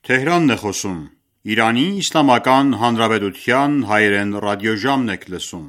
Թեհրանն է խոսում։ Իրանի Իսլամական Հանրապետության հայերեն ռադիոժամն եք լսում։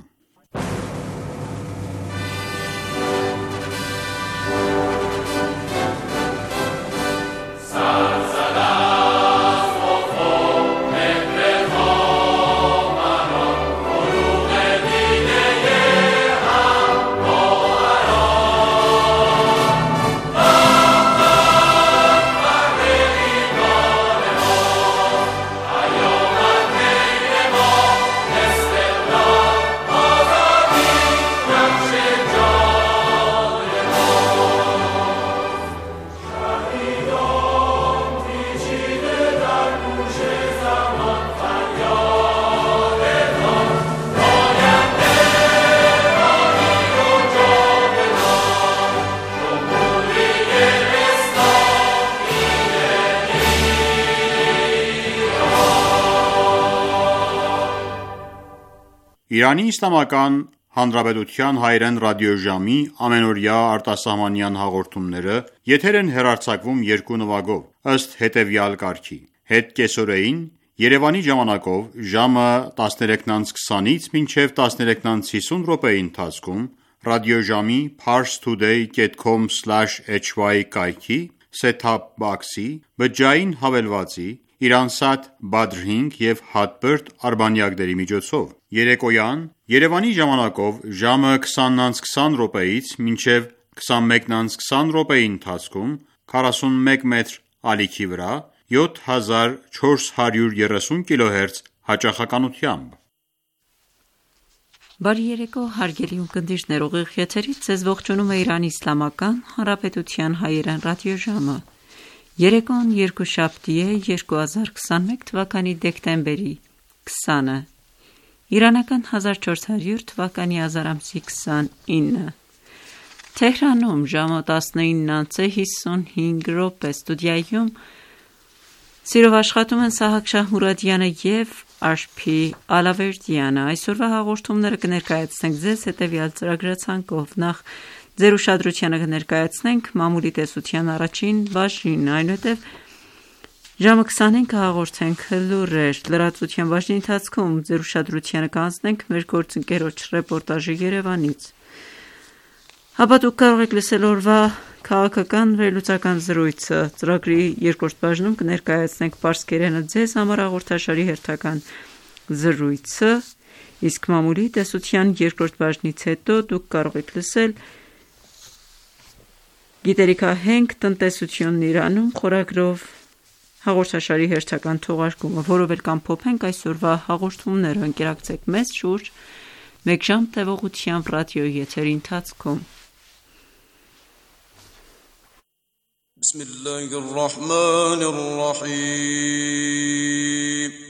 Իրանի Իսլամական Հանրապետության հայերեն ռադիոժամի ամենօրյա արտասահմանյան հաղորդումները եթեր են հեռարձակվում երկու նվագով, ըստ հետևյալ կարգի. Հետկեսօրեին Երևանի ժամանակով ժամը 13:20-ից մինչև 13:50 րոպեի ընթացքում ռադիոժամի parstoday.com/hy կայքի set-top box-ի բջջային հավելվածի Իրանսատ Badr 5 և Hotbird արբանյակների միջոցով։ Երեկոյան Երևանի ժամանակով ժամը 20:20 րոպեից մինչև 21:20 րոպեի ընթացքում 41 մետր ալիքի վրա 7430 կՀz հաճախականությամբ։ Բարի երեկո, հարգելի ունկնդիրներ, ուղիղ եթերից ձեզ ողջունում է Իրանի Իսլամական Հանրապետության հայերեն ռադիոժամը։ Երեկոն երկուշաբթի է 2021 թվականի դեկտեմբերի 20-ը, իրանական 1400 թվականի ազար ամսի 29։ Թեհրանում ժամը 19:55 րոպե, ստուդիայում սիրով աշխատում են Սահակ Շահմուրադյանը և Աշփի Ալավերդյանը։ Այսօրվա հաղորդումները կներկայացնենք ձեզ հետևյալ ծրագրացանկով. Նախ ձեր ուշադրությանը կներկայացնենք մամուլի տեսության առաջին բաժինը, այնուհետև ժամը 25-ը կհաղորդենք լուրեր, լրատվության բաժնի ընթացքում ձեր ուշադրությանը կանցնենք մեր գործընկերոջ ռեպորտաժը Երևանից։ Ապա դուք կարող եք լսել օրվա քաղաքական վերլուծական զրույցը, ծրագրի երկրորդ բաժնում կներկայացնենք պարսկերենը ձեզ համար հաղորդաշարի հերթական զրույցը, իսկ մամուլի տեսության երկրորդ բաժնից հետո դուք կարող եք լսել Գիտելիքահենք տնտեսությունն Իրանում խորագրով հաղորդաշարի հերթական թողարկումը, որով էլ կամփոփենք այսօրվա հաղորդումները։ Ընկերակցեք մեզ շուրջ մեկ ժամ տևողությամբ ռադիոյի եթերի ընթացքում։ Բիսմիլլահիռռահմանիռռահիմ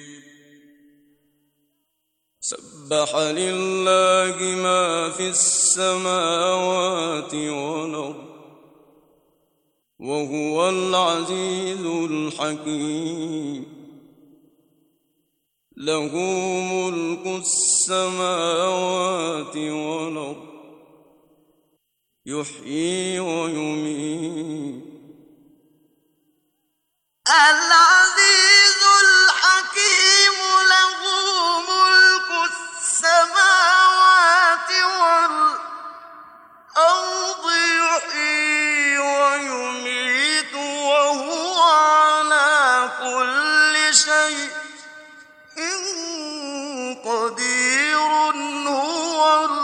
سبح لله ما في السماوات والأرض وهو العزيز الحكيم له ملك السماوات والأرض يحيي ويميت العزيز الحكيم له ملك السماوات والأرض يحيي ويميت وهو على كل شيء قدير هو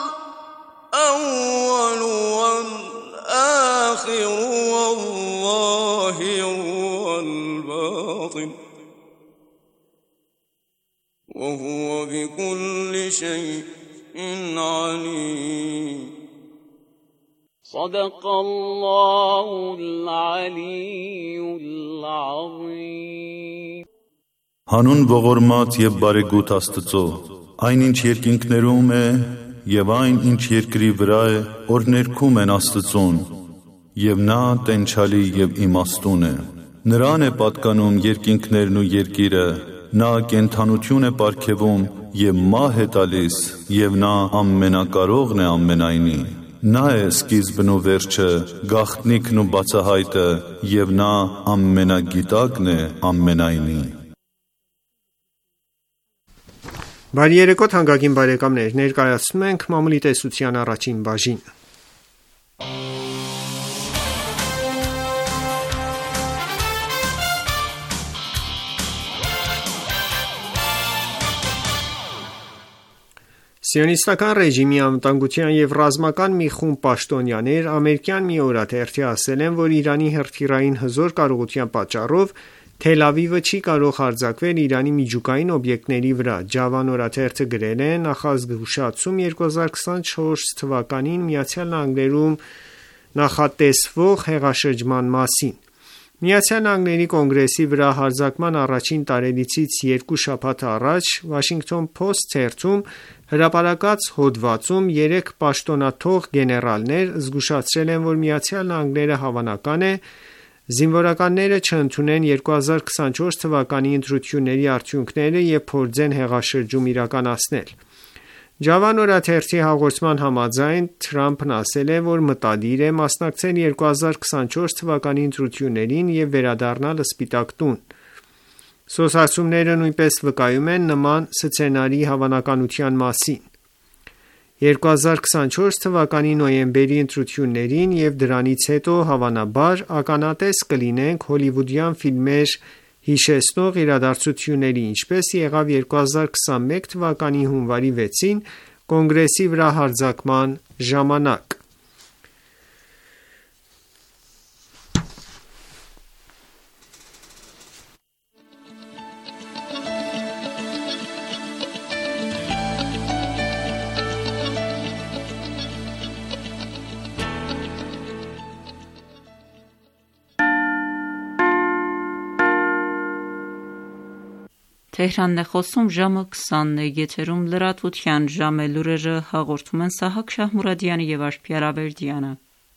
الأول والآخر والظاهر والباطن وهو بكل شيء عليم صدق الله العلي العظيم Հանուն ողորմած եւ բարեգութ Աստծո, այն ինչ երկինքներում է եւ այն ինչ երկրի վրա է, որ ներքում են Աստծուն, եւ նա տենչալի եւ իմաստուն է։ Նրան է պատկանում երկինքներն ու երկիրը, նա կենթանություն է պարգևում եւ մահ է տալիս, եւ նա ամենակարողն է ամենայնի։ Նա է սկիզբն ու վերջը, գաղտնիքն ու բացահայտը, և նա ամենագիտակն է ամենայնի։ Բարի երեկո թանկագին բարեկամներ, ներկայացնում ենք մամուլի տեսության առաջին բաժինը։ Սիոնիստական ռեժիմի անվտանգության և ռազմական մի խումբ պաշտոնյաներ ամերիկյան մի օրաթերթի ասել են, որ Իրանի հրթիռային հզոր կարողության պատճառով Թել Ավիվը չի կարող հարձակվել Իրանի միջուկային օբյեկտների վրա։ Ջավան օրաթերթը գրել է նախազգուշացում 2024 թվականին ԱՄՆ-ում նախատեսվող հեղաշրջման մասին։ ԱՄՆ կոնգրեսի վրա հարձակման առաջին տարելիցից 2 շաբաթ առաջ Washington Post թերթում հրապարակած հոդվածում 3 պաշտոնաթող գեներալներ զգուշացրել են, որ ԱՄՆ-ը հավանական է զինվորականները չընդունեն 2024 թվականի ընտրությունների արդյունքները և փորձեն հեղաշրջում իրականացնել։ Ջավան օրաթերթի հաղորդման համաձայն Թրամփն ասել է, որ մտադիր է մասնակցել 2024 թվականի ընտրություններին և վերադառնալ Սպիտակ տուն։ Սոցհասումները նույնպես վկայում են նման սցենարի հավանականության մասին։ 2024 թվականի նոյեմբերի ընտրություններին և դրանից հետո հավանաբար ականատես կլինենք հոլիվուդյան ֆիլմեր հիշեցնող իրադարձությունների, ինչպես եղավ 2021 թվականի հունվարի 6-ին կոնգրեսի վրա հարձակման ժամանակ։ Թեհրանն է խոսում, ժամը 20-ն է, եթերում լրատվության ժամ է, լուրերը հաղորդում են Սահակ Շահմուրադյանը և Աշխարհ Ավերդյանը։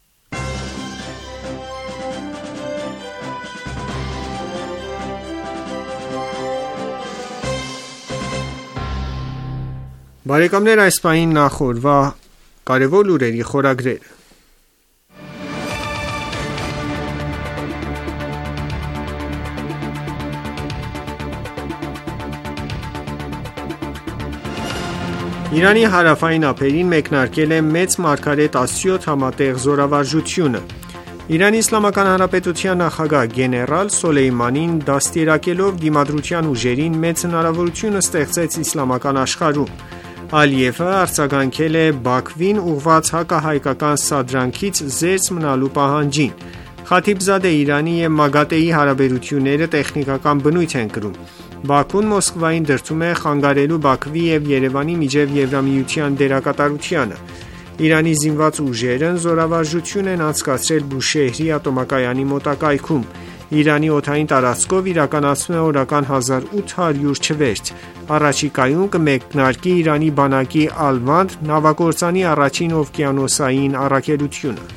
Բարեկամներ, այս պահին նախորդ կարևոր լուրերի խորագրերը։ Իրանի հարավային ափերին մեկնարկել է մեծ մարգարետ 17 համատեղ զորավարժությունը։ Իրանի Իսլամական Հանրապետության նախագահ գեներալ Սոլեյմանին դաստիարակելով դիմադրության ուժերին մեծ հնարավորություն ստեղծեց իսլամական աշխարհում։ Ալիևը արձագանքել է Բաքվին ուղղված հակահայկական սադրանքից զերծ մնալու պահանջին։ Խաթիբզադե Իրանի և ՄԱԳԱՏԵ-ի հարաբերությունները տեխնիկական բնույթ են կրում։ Բաքուն Մոսկվային դրդում է խանգարելու Բաքվի և Երևանի միջև Եվրամիության դերակատարությանը։ Իրանի զինված ուժերն զորավարժություն են անցկացրել Բուշեհրի ատոմակայանի մոտակայքում։ Իրանի օդային տարածքով իրականացվում է օրական 1800 չվերթ։ Առաջիկայում կմեկնարկի Իրանի բանակի Ալվանդ նավակործանի առաջին օվկիանոսային առաքելությունը։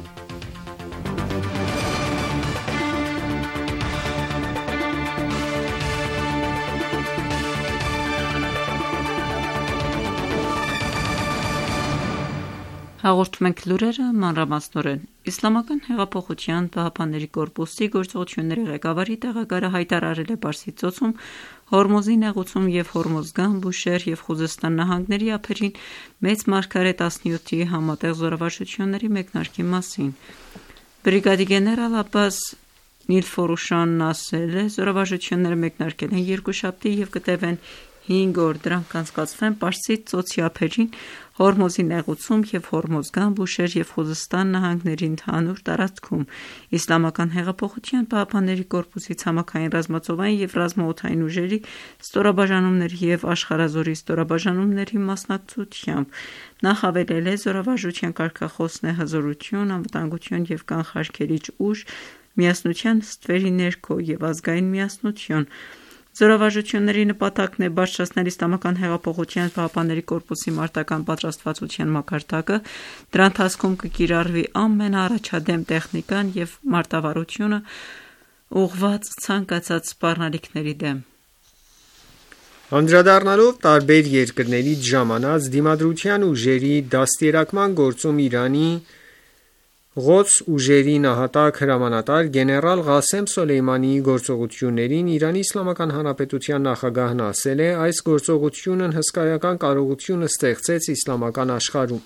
Հաղորդում ենք լուրերը մանրամասնորեն։ Իսլամական հեղափոխության պահապանների կորպուսի գործողությունների ղեկավարի տեղակալը հայտարարել է Պարսից ծոցում Հորմուզի նեղուցում և Հորմուզգան, Բուշեհր և Խուզեստան նահանգների ափերին մեծ մարգարե 17-ի համատեղ զորավարժությունների մեկնարկի մասին։ Բրիգադի գեներալ Աբբաս Նիլֆորուշանն ասել է, զորավարժությունները մեկնարկել են երկուշաբթի և կտևեն 5 օր, դրանք կանցկացվեն Պարսից ծոցի ափերին Հորմուզի նեղուցում և Հորմուզգան, Բուշեհր և Խուզեստան նահանգների ընդհանուր տարածքում։ Իսլամական հեղափոխության պահապանների կորպուսի ցամաքային ռազմածովային և ռազմաօդային ուժերի ստորաբաժանումների և աշխարհազորի ստորաբաժանումների մասնակցությամբ։ Նախ ավելել է, զորավարժության կարգախոսն է հզորություն, անվտանգություն և կանխարգելիչ ուժ, միասնության ստվերի ներքո և ազգային միասնություն։ Զորավարժությունների նպատակն է բարձրացնել Իսլամական հեղափոխության պահապանների կորպուսի մարտական պատրաստվածության մակարդակը, դրա ընթացքում կկիրառվի ամենաառաջադեմ տեխնիկան և մարտավարությունը ուղղված ցանկացած սպառնալիքների դեմ։ Անդրադառնալով տարբեր երկրներից ժամանած դիմադրության ուժերի դաստիարակման գործում Իրանի Ղոդս ուժերի նահատակ հրամանատար գեներալ Ղասեմ Սոլեյմանիի գործողություններին Իրանի Իսլամական Հանրապետության նախագահն ասել է. «Այս գործողությունն հսկայական կարողություն ստեղծեց իսլամական աշխարհում»։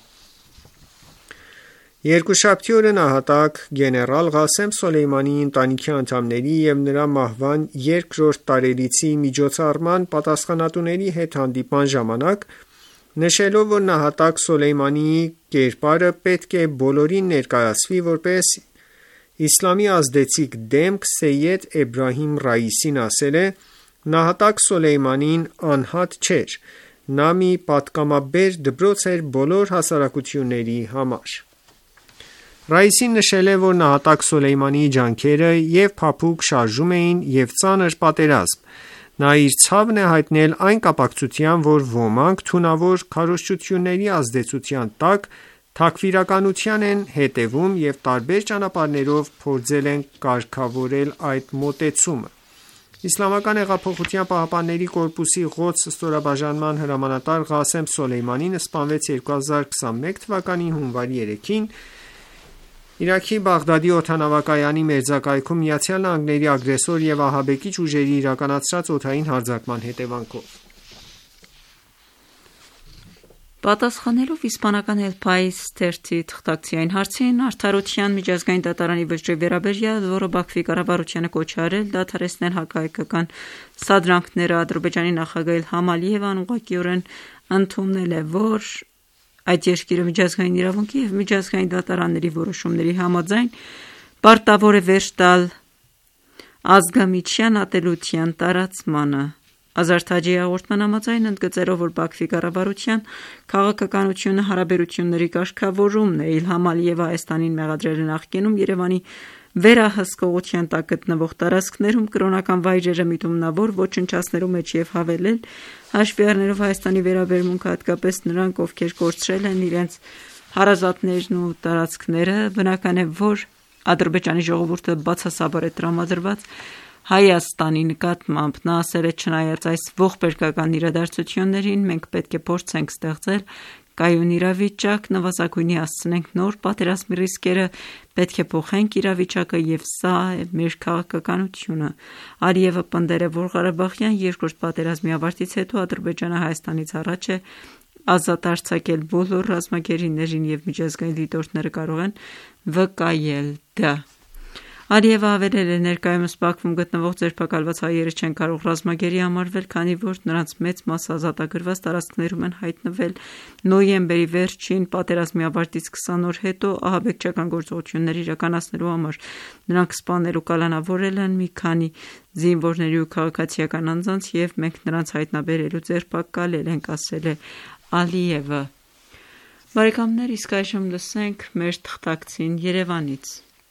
Երկուշաբթի օրը նահատակ գեներալ Ղասեմ Սոլեյմանիի ընտանիքի անդամների և նրա մահվան երկրորդ տարելիցի միջոցառման պատասխանատուների հետ հանդիպման ժամանակ նշելով, որ նահատակ Սոլեյմանիի կերպարը պետք է բոլորին ներկայացվի որպես իսլամի ազդեցիկ դեմք, Սեյեդ Էբրահիմ Ռայիսին ասել է. «Նահատակ Սոլեյմանին անհատ չէր, նա մի պատգամաբեր դպրոց էր բոլոր հասարակությունների համար»։ Ռայիսին նշել է, որ նահատակ Սոլեյմանիի ջանքերը և փափուկ շարժում էին և ծանր պատերազմ։ Նա իր ցավն է հայտնել այն կապակցությամբ, որ ոմանք թունավոր քարոզչությունների ազդեցության տակ թաքֆիրականության են հետևում և տարբեր ճանապարհներով փորձել են կարգավորել այդ մոտեցումը։ ԻՀՊԿ-ի Ղոդս ստորաբաժանման հրամանատար Ղասեմ Սոլեյմանին սպանվեց 2021 թվականի հունվարի 3-ին Իրաքի Բաղդադի օդանավակայանի մերձակայքում ԱՄՆ-ի ագրեսոր և ահաբեկիչ ուժերի իրականացրած օդային հարձակման հետևանքով։ Պատասխանելով իսպանական El País թերթի թղթակցի այն հարցին, Արդարության միջազգային դատարանի վճռի վերաբերյալ, որը Բաքվի կառավարությանը կոչ է արել դադարեցնել հակահայկական սադրանքները, Ադրբեջանի նախագահ Իլհամ Ալիևն ուղղակիորեն ընդունել է, որ այդ երկիրը միջազգային իրավունքի և միջազգային դատարանների որոշումների համաձայն պարտավոր է վերջ տալ ազգամիջյան ատելության տարածմանը։ Ազար Թաջիի հաղորդման համաձայն, ընդգծելով, որ Բաքվի կառավարության քաղաքականությունը հարաբերությունների կարգավորումն է, Իլհամ Ալիևը Հայաստանին մեղադրել է նախկինում Երևանի վերահսկողության տակ գտնվող տարածքներում կրոնական վայրերը միտումնավոր ոչնչացնելու մեջ և հավելել, հաշվի առնելով Հայաստանի վերաբերմունքը, հատկապես նրանք, ովքեր կորցրել են իրենց հարազատներն ու տարածքները, բնական է, որ Ադրբեջանի ժողովուրդը բացասաբար է տրամադրված Հայաստանի նկատմամբ։ Նա ասել է. «Չնայած այս ողբերգական իրադարձություններին, մենք պետք է փորձենք ստեղծել կայուն իրավիճակ, նվազագույնի հասցնենք նոր պատերազմի ռիսկերը, պետք է փոխենք իրավիճակը և սա է մեր քաղաքականությունը»։ Ալիևը պնդել է, որ Ղարաբաղյան երկրորդ պատերազմի ավարտից հետո Ադրբեջանը Հայաստանից առաջ է ազատ արձակել բոլոր ռազմագերիներին և միջազգային դիտորդները կարող են վկայել դա։ Ալիևը հավելել է. «Ներկայումս Բաքվում գտնվող ձերբակալված հայերը չեն կարող ռազմագերի համարվել, քանի որ նրանց մեծ մասը ազատագրված տարածքներում են հայտնվել։ Նոյեմբերի վերջին պատերազմի ավարտից 20 օր հետո ահաբեկչական գործողություններ իրականացնելու համար նրանք սպանել ու կալանավորել են մի քանի զինվորների ու քաղաքացիական անձանց և մենք նրանց հայտնաբերել ու ձերբակալել ենք», ասել է Ալիևը։ Բարեկամներ, իսկ այժմ լսենք մեր թղթակցին Երևանից։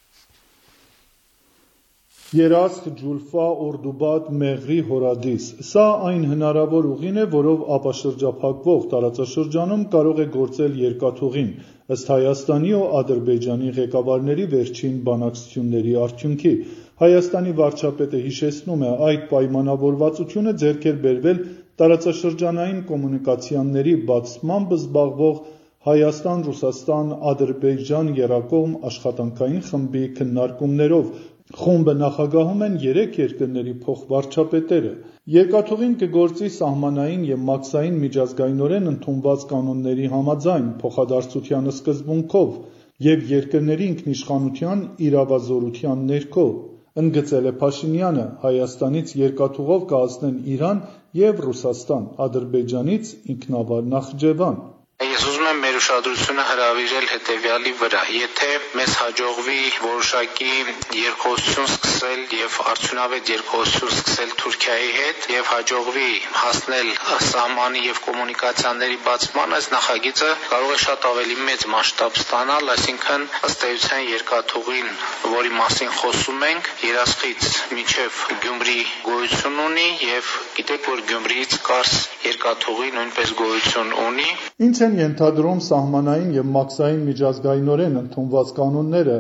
Երասխ, Ջուլֆա, Օրդուբադ, Մեղրի, Հորադիս։ Սա այն հնարավոր ուղին է, որով ապաշրջափակվող տարածաշրջանում կարող է գործել երկաթուղին, ըստ Հայաստանի ու Ադրբեջանի ղեկավարների վերջին բանակցությունների արդյունքի։ Հայաստանի վարչապետը հիշեցնում է, այդ պայմանավորվածությունը ձեռք էր բերվել տարածաշրջանային կոմունիկացիաների բացմամբ զբաղվող Հայաստան-Ռուսաստան-Ադրբեջան եռակողմ աշխատանքային խմբի քննարկումներով։ Խումբը նախագահում են 3 երկրների փոխվարչապետերը։ Երկաթուղին կգործի սահմանային և մաքսային միջազգայնորեն ընդունված կանոնների համաձայն, փոխադարձության սկզբունքով և երկրների ինքնիշխանության իրավազորության ներքո, ընդգծել է Փաշինյանը։ Հայաստանից երկաթուղով կհասնեն Իրան և Ռուսաստան, Ադրբեջանից ինքնավար Նախճեվան։ Ես ուզում եմ մեր ուշադրությունը հրավիրել հետևյալի վրա. եթե մեզ հաջողվի որոշակի երկխոսություն սկսել և արդյունավետ երկխոսություն սկսել Թուրքիայի հետ և հաջողվի հասնել սահմանի և կոմունիկացիաների բացման, այս նախագիծը կարող է շատ ավելի մեծ մասշտաբ ստանալ, այսինքն ըստ էության երկաթուղին, որի մասին խոսում ենք, Երասխից մինչև Գյումրի գոյություն ունի և գիտեք, որ Գյումրիից Կարս երկաթուղի նույնպես գոյություն ունի։ Ինչ են ենթադրում սահմանային եւ մաքսային միջազգայինորեն ընդունված կանոնները,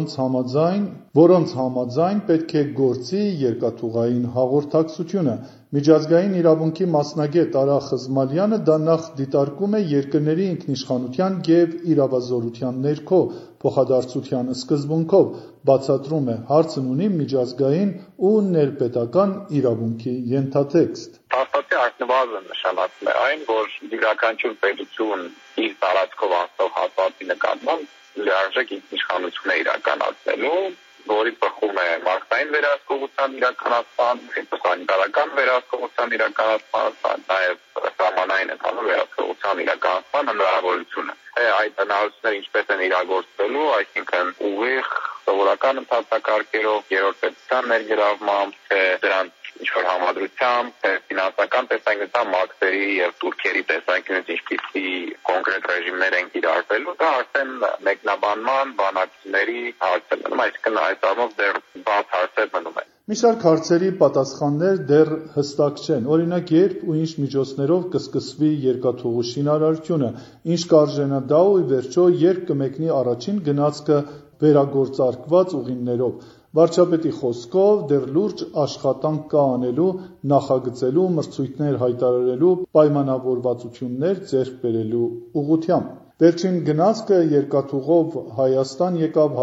որոնց համաձայն պետք է գործի երկաթուղային հաղորդակցությունը։ Միջազգային իրավունքի մասնագետ Արա Խզմալյանը դա նախ դիտարկում է երկրների ինքնիշխանության եւ իրավազորության ներքո փոխադարձության սկզբունքով, բացատրում է հարցն ունի միջազգային ու ներպետական իրավունքի ենթատեքստ։ Փաստացի առնվազն նշանակում է այն, որ յուրաքանչյուր պետություն իր տարածքով անցնող հատվածի նկատմամբ լիարժեք ինքնիշխանություն է իրականացնելու, որի բխում է մաքսային վերահսկողության իրականացման, ֆիտոսանիտարական վերահսկողության իրականացման, նաև սահմանային ընդհանուր վերահսկողության իրականացման հնարավորությունը։ Այդ հնարավորությունները ինչպես են իրագործվելու, այսինքն ուղիղ սովորական ընթացակարգերով, երրորդ պետության ներգրավմամբ, թե դրանց ինչ-որ համադրությամբ, թե ֆինանսական տեսանկյունից մաքսերի եւ турքերի տեսանկյունից ինչպիսի կոնկրետ ռեժիմներ են կիրառվելու, դա արդեն մեկնաբանման, բանակցությունների հարց է մնում, այսինքն այս առումով դեռ բաց հարցեր մնում են։ Մի շարք հարցերի պատասխաններ դեռ հստակ չեն, օրինակ երբ ու ինչ միջոցներով կսկսվի երկաթուղու շինարարությունը, ինչ կարժենա դա ու ի վերջո երբ կմեկնի առաջին գնացքը վերագործարկված ուղիներով։ Վարչապետի խոսքով դեռ լուրջ աշխատանք կա անելու, նախագծելու, մրցույթներ հայտարարելու, պայմանավորվածություններ ձեռք բերելու ուղղությամբ։ Վերջին գնացքը երկաթուղով Հայաստան եկավ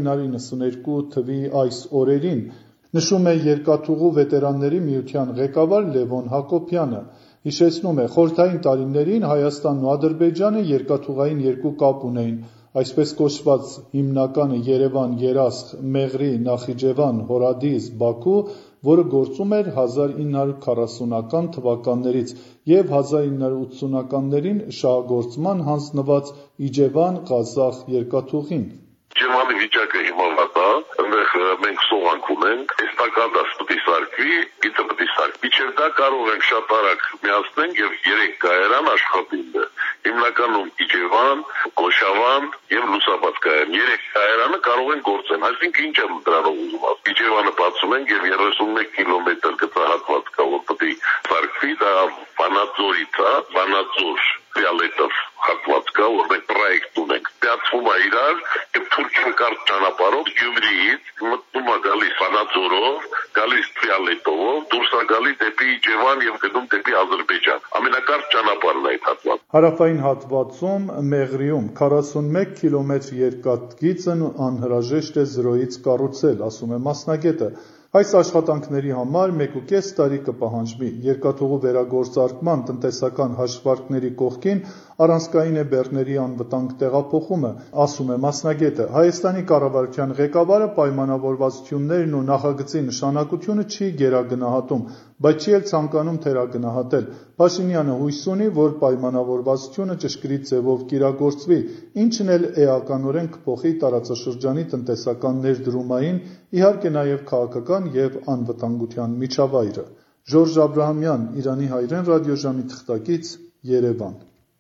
1992 թվականի այս օրերին, նշում է Երկաթուղու վետերանների միության ղեկավար Լևոն Հակոբյանը։ Հիշեցնում է, խորհրդային տարիներին Հայաստանն ու Ադրբեջանը երկաթուղային երկու կապ ունեին, այսպես կոչված հիմնականը Երևան-Երասխ, Մեղրի, Նախիջևան, Հորադիս, Բաքու, որը գործում էր 1940-ական թվականներից և 1980-ականներին շահագործման հանձնված Իջևան-Ղազախ երկաթուղին։ Ջերմանի վիճակը հիմա վատ է, այնտեղ մենք սողանք ունենք, այս տակադաս պետք է սարքվի, գիծը պետք է սարքվի, մինչև դա կարող ենք շատ արագ միացնենք եւ 3 կայարան աշխատին է։ Հիմնականում Իջևան, Կոշավան եւ Լուսաբաց կայարան։ 3 կայարանը կարող են գործեն, այսինքն ինչ եմ դրանով ուզում ասել։ Իջևանը բացում ենք եւ 31 կիլոմետր գծահատված կա, որ պետք է սարքվի, դա Վանաձորից է, Վանաձոր Ֆիալետով հատված կա, որ մենք պրոյեկտ ունենք։ Ստացվում է իրար եւ Թուրքիան կարճ ճանապարհով Գյումրիից մտնում է գալիս Վանաձորով, գալիս Ֆիալետով, դուրս է գալիս դեպի Իջևան եւ գնում դեպի Ադրբեջան։ Ամենակարճ ճանապարհն է այդ հատվածը։ Հարավային հատվածում Մեղրիում 41 կիլոմետր երկաթգիծն անհրաժեշտ է զրոյից կառուցել, ասում է մասնագետը։ Այս աշխատանքների համար 1.5 տարի կպահանջվի։ Երկաթուղու վերագործարկման տնտեսական հաշվարկների կողքին առանցքային է բեռների անվտանգ տեղափոխումը, ասում է մասնագետը։ Հայաստանի կառավարության ղեկավարը պայմանավորվածություններն ու նախագծի նշանակությունը չի գերագնահատում, բայց չի էլ ցանկանում թերագնահատել։ Փաշինյանը հույս ունի, որ պայմանավորվածությունը ճշգրիտ ձևով կիրագործվի, ինչն էլ էականորեն կփոխի տարածաշրջանի տնտեսական ներդրումային, իհարկե նաև քաղաքական և անվտանգության միջավայրը։ Ժորժ Աբրահամյան, Իրանի հայրեն ռադիոժամի թղթակից, Երևան։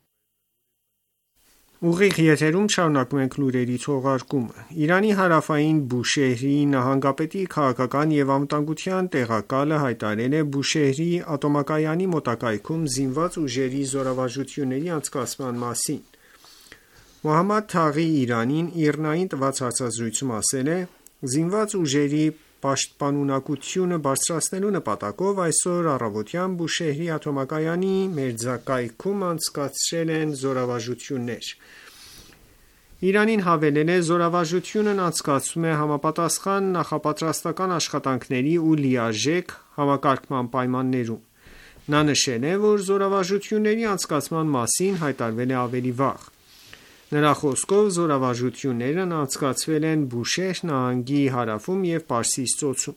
Ուղիղ եթերում շարունակում ենք լուրերի թողարկումը։ Իրանի հարավային Բուշեհրի նահանգապետի քաղաքական և անվտանգության տեղակալը հայտարարել է Բուշեհրի ատոմակայանի մոտակայքում զինված ուժերի զորավարժությունների անցկացման մասին։ Մոհամմադ Թաղի Իրանին ԻՌՆԱ-ին տված հարցազրույցում ասել է. «Զինված ուժերի պաշտպանունակությունը բարձրացնելու նպատակով այսօր առավոտյան Բուշեհրի ատոմակայանի մերձակայքում անցկացրել են զորավարժություններ»։ Իրանին հավելել է. «Զորավարժությունն անցկացվում է համապատասխան նախապատրաստական աշխատանքների ու լիարժեք համակարգման պայմաններում»։ Նա նշել է, որ զորավարժությունների անցկացման մասին հայտարարվել է ավելի վաղ։ Նրա խոսքով զորավարժություններն անցկացվել են Բուշեհր նահանգի հարավում և Պարսից ծոցում։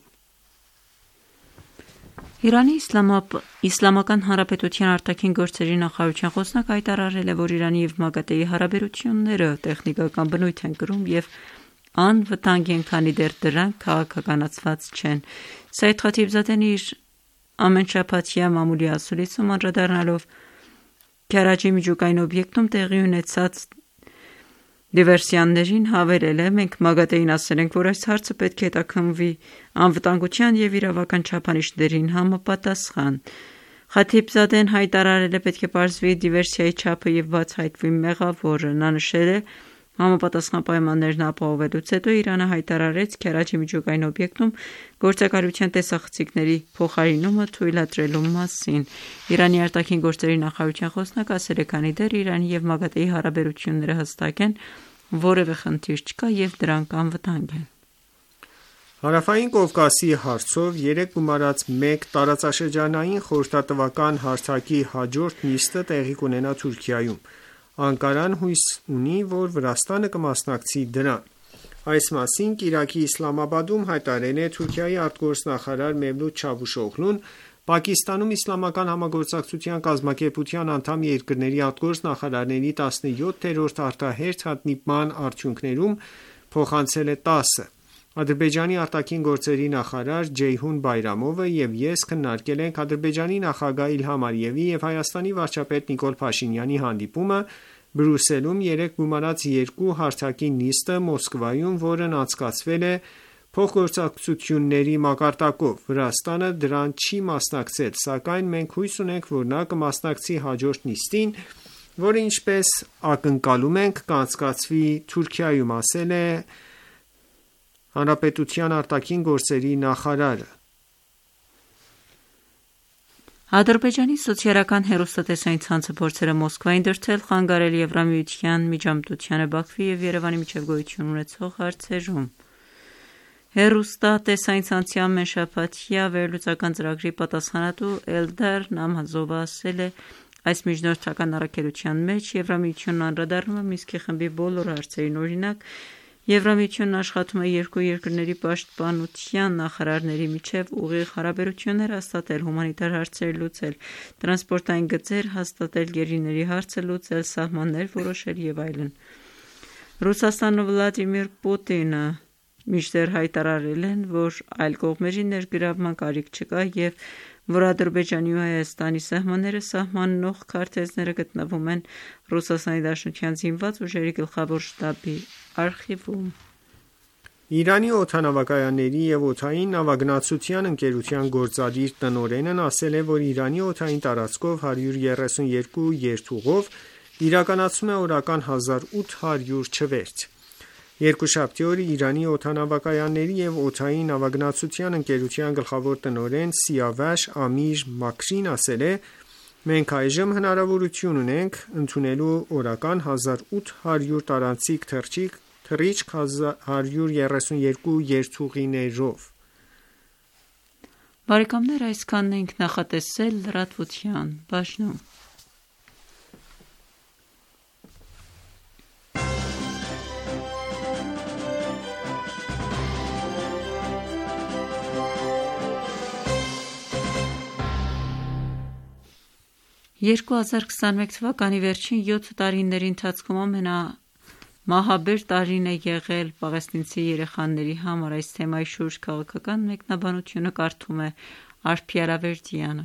Իրանի Իսլամական Հանրապետության արտաքին գործերի նախարարության խոսնակ հայտարարել է, որ Իրանի և ՄԱԳԱՏԷ-ի հարաբերությունները տեխնիկական բնույթ են կրում և անվտանգ են, քանի դեռ դրանք քաղաքականացված չեն։ Սայեդ Խաթիբզադեն իր ամենշաբաթյա մամուլի ասուլիսում անդրադառնալով Քարաջի միջուկային օբյեկտում տեղի ունեցած դիվերսիաներին հավելել է. «Մենք ՄԱԳԱՏԷ-ին ասել ենք, որ այս հարցը պետք է հետաքննվի անվտանգության և իրավական չափանիշներին համապատասխան»։ Խաթիբզադեն հայտարարել է պետք է պարզվի դիվերսիայի չափը և բացահայտվի մեղավորը։ Նա նշել է համապատասխան պայմաններն ապահովելուց հետո Իրանը հայտարարեց Քարաջի միջուկային օբյեկտում գործակալության տեսախցիկների փոխարինումը թույլատրելու մասին։ Իրանի արտաքին գործերի նախարարության խոսնակ ասել է, քանի դեռ Իրանի և ՄԱԳԱՏԷ-ի հարաբերությունները հստակ են, որևէ խնդիր չկա և դրանք անվտանգ են։ Հարավային Կովկասի հարցով երեկ գումարած մեկ տարածաշրջանային խորհրդատվական հարթակի հաջորդ նիստը տեղի կունենա Թուրքիայում։ Անկարան հույս ունի, որ Վրաստանը կմասնակցի դրան։ Այս մասին Իրաքի Իսլամաբադում հայտարարել է Թուրքիայի արտգործնախարար Մևլութ Չավուշօղլուն, Պակիստանում Իսլամական համագործակցության կազմակերպության անդամ երկրների արտգործնախարարների 17-րդ արտահերթ հանդիպման արդյունքներում փոխանցել է 10-ը։ Ադրբեջանի արտաքին գործերի նախարար Ջեյհուն Բայրամովը և ես քննարկել ենք Ադրբեջանի նախագահ Իլհամ Ալիևի և Հայաստանի վարչապետ Նիկոլ Փաշինյանի հանդիպումը Բրյուսելում երեկ գումարած երկու հարթակի նիստը Մոսկվայում, որն անցկացվել է փոխգործակցությունների մակարդակով։ Վրաստանը դրան չի մասնակցել, սակայն մենք հույս ունենք, որ նա կմասնակցի հաջորդ նիստին, որը ինչպես ակնկալում ենք կանցկացվի Թուրքիայում, ասել է Հանրապետության արտաքին գործերի նախարարը։ Ադրբեջանի սոցիալական հեռուստատեսային ցանցը փորձել է Մոսկվային դրդել խանգարել Եվրամիության միջամտությանը Բաքվի և Երևանի միջև գոյություն ունեցող հարցերում։ Հեռուստատեսային ցանցի ամենաշաբաթյա վերլուծական ծրագրի պատասխանատու Էլդար Նամազովը ասել է. այս միջնորդական առաքելության մեջ Եվրամիությունն անդրադառնում է Մինսկի խմբի բոլոր հարցերին, օրինակ Եվրամիությունն աշխատում է երկու երկրների պաշտպանության նախարարների միջև ուղիղ հարաբերություններ հաստատել, հումանիտար հարցեր լուծել, տրանսպորտային գծեր հաստատել, գերիների հարցը լուծել, սահմաններ որոշել և այլն։ Ռուսաստանն ու Վլադիմիր Պուտինը մինչդեռ հայտարարել են, որ այլ կողմերի ներգրավման կարիք չկա և որ Ադրբեջանի ու Հայաստանի սահմանները սահմանող քարտեզները գտնվում են Ռուսաստանի Դաշնության զինված ուժերի գլխավոր շտաբի արխիվում։ Իրանի օդանավակայանների և օդային նավագնացության ընկերության գործադիր տնօրենն ասել է, որ Իրանի օդային տարածքով 132 երթուղով իրականացում է օրական 1800 չվերթ։ Երկուշաբթի օրը Իրանի օդանավակայանների և օդային նավագնացության ընկերության գլխավոր տնօրեն Սիավաշ Ամիր Մաքրին ասել է. «Մենք այժմ հնարավորություն ունենք ընդունելու օրական 1800 տարանցիկ թռիչք 132 երթուղիներով»։ Բարեկամներ, այսքանն ենք նախատեսել լրատվության բաժնում։ «2021 թվականի վերջին 7 տարիների ընթացքում ամենամահաբեր տարին է եղել պաղեստինցի երեխաների համար»։ Այս թեմայի շուրջ քաղաքական մեկնաբանությունը կարդում է Արփի Արավերդյանը։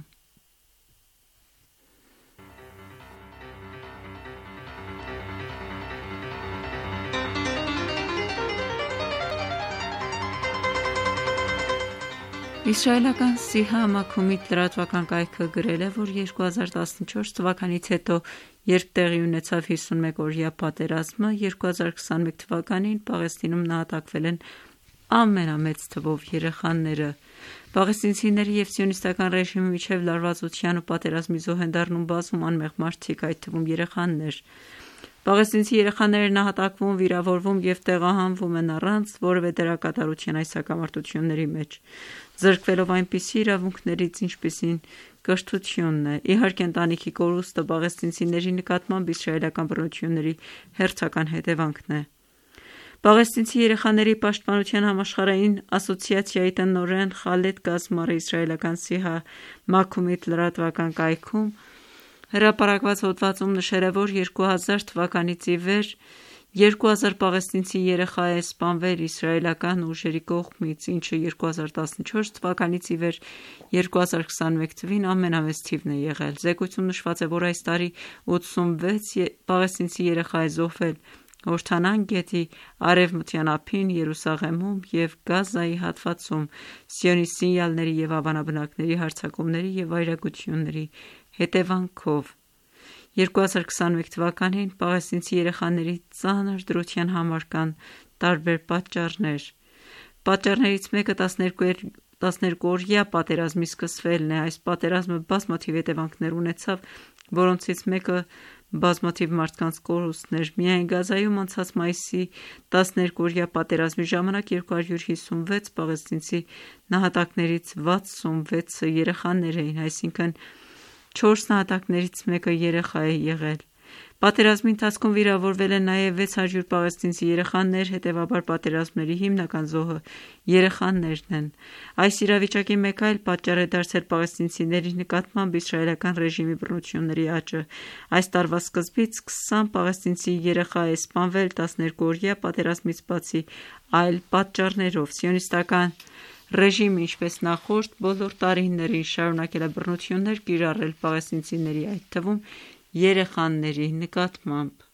Իսրայելական Սիհա Մաքումիտ լրատվական կայքը գրել է, որ 2014 թվականից հետո, երբ տեղի ունեցավ 51-օրյա պատերազմը, 2021 թվականին Պաղեստինում նահատակվել են ամենամեծ թվով երեխաները։ Պաղեստինցիների և սիոնիստական ռեժիմի միջև լարվածության ու պատերազմի զոհ են դառնում բազում անմեղ մարդիկ, այդ թվում երեխաներ։ Պաղեստինցի երեխաները նահատակվում, վիրավորվում և տեղահանվում են առանց որևէ դերակատարության այս հակամարտությունների մեջ, զրկվելով այնպիսի իրավունքներից, ինչպիսին կրթությունն է։ Իհարկե, ընտանիքի կորուստը պաղեստինցիների նկատմամբ իսրայելական բռնությունների հերթական հետևանքն է։ Պաղեստինցի երեխաների պաշտպանության համաշխարհային ասոցիացիայի տնօրեն Խալեդ Գազմարը իսրայելական Սիհա Մաքումիտ լրատվական կայքում հրապարակված հոդվածում նշել է, որ 2000 թվականից ի վեր 2000 պաղեստինցի երեխա է սպանվել իսրայելական ուժերի կողմից, ինչը 2014 թվականից ի վեր 2021 թվին ամենամեծ թիվն է եղել։ Զեկույցում նշված է, որ այս տարի 86 պաղեստինցի երեխա է զոհվել Հորդանան գետի արևմտյան ափին, Երուսաղեմում և Գազայի հատվածում սիոնիստ և ավանաբնակների հարձակումների և վայրագությունների հետևանքով։ 2021 թվականին պաղեստինցի երեխաների ծանր դրության համար կան տարբեր պատճառներ։ Պատճառներից մեկը 12-օրյա պատերազմի սկսվելն է։ Այս պատերազմը բազմաթիվ հետևանքներ ունեցավ, որոնցից մեկը բազմաթիվ մարդկանց կորուստն էր։ Միայն Գազայում անցած մայիսի 12-օրյա պատերազմի ժամանակ 256 պաղեստինցի նահատակներից 66-ը երեխաներ էին, այսինքն 4 նահատակներից մեկը երեխա է եղել։ Պատերազմի ընթացքում վիրավորվել են նաև 600 պաղեստինցի երեխաներ, հետևաբար պատերազմների հիմնական զոհը երեխաներն են։ Այս իրավիճակի մեկ այլ պատճառ է դարձել պաղեստինցիների նկատմամբ իսրայելական ռեժիմի բռնությունների աճը։ Այս տարվա սկզբից 20 պաղեստինցի երեխա է սպանվել 12-օրյա պատերազմից բացի այլ պատճառներով։ Սիոնիստական ռեժիմը, ինչպես նախորդ բոլոր տարիներին, շարունակել է բռնություններ կիրառել պաղեստինցիների, այդ թվում երեխաների նկատմամբ։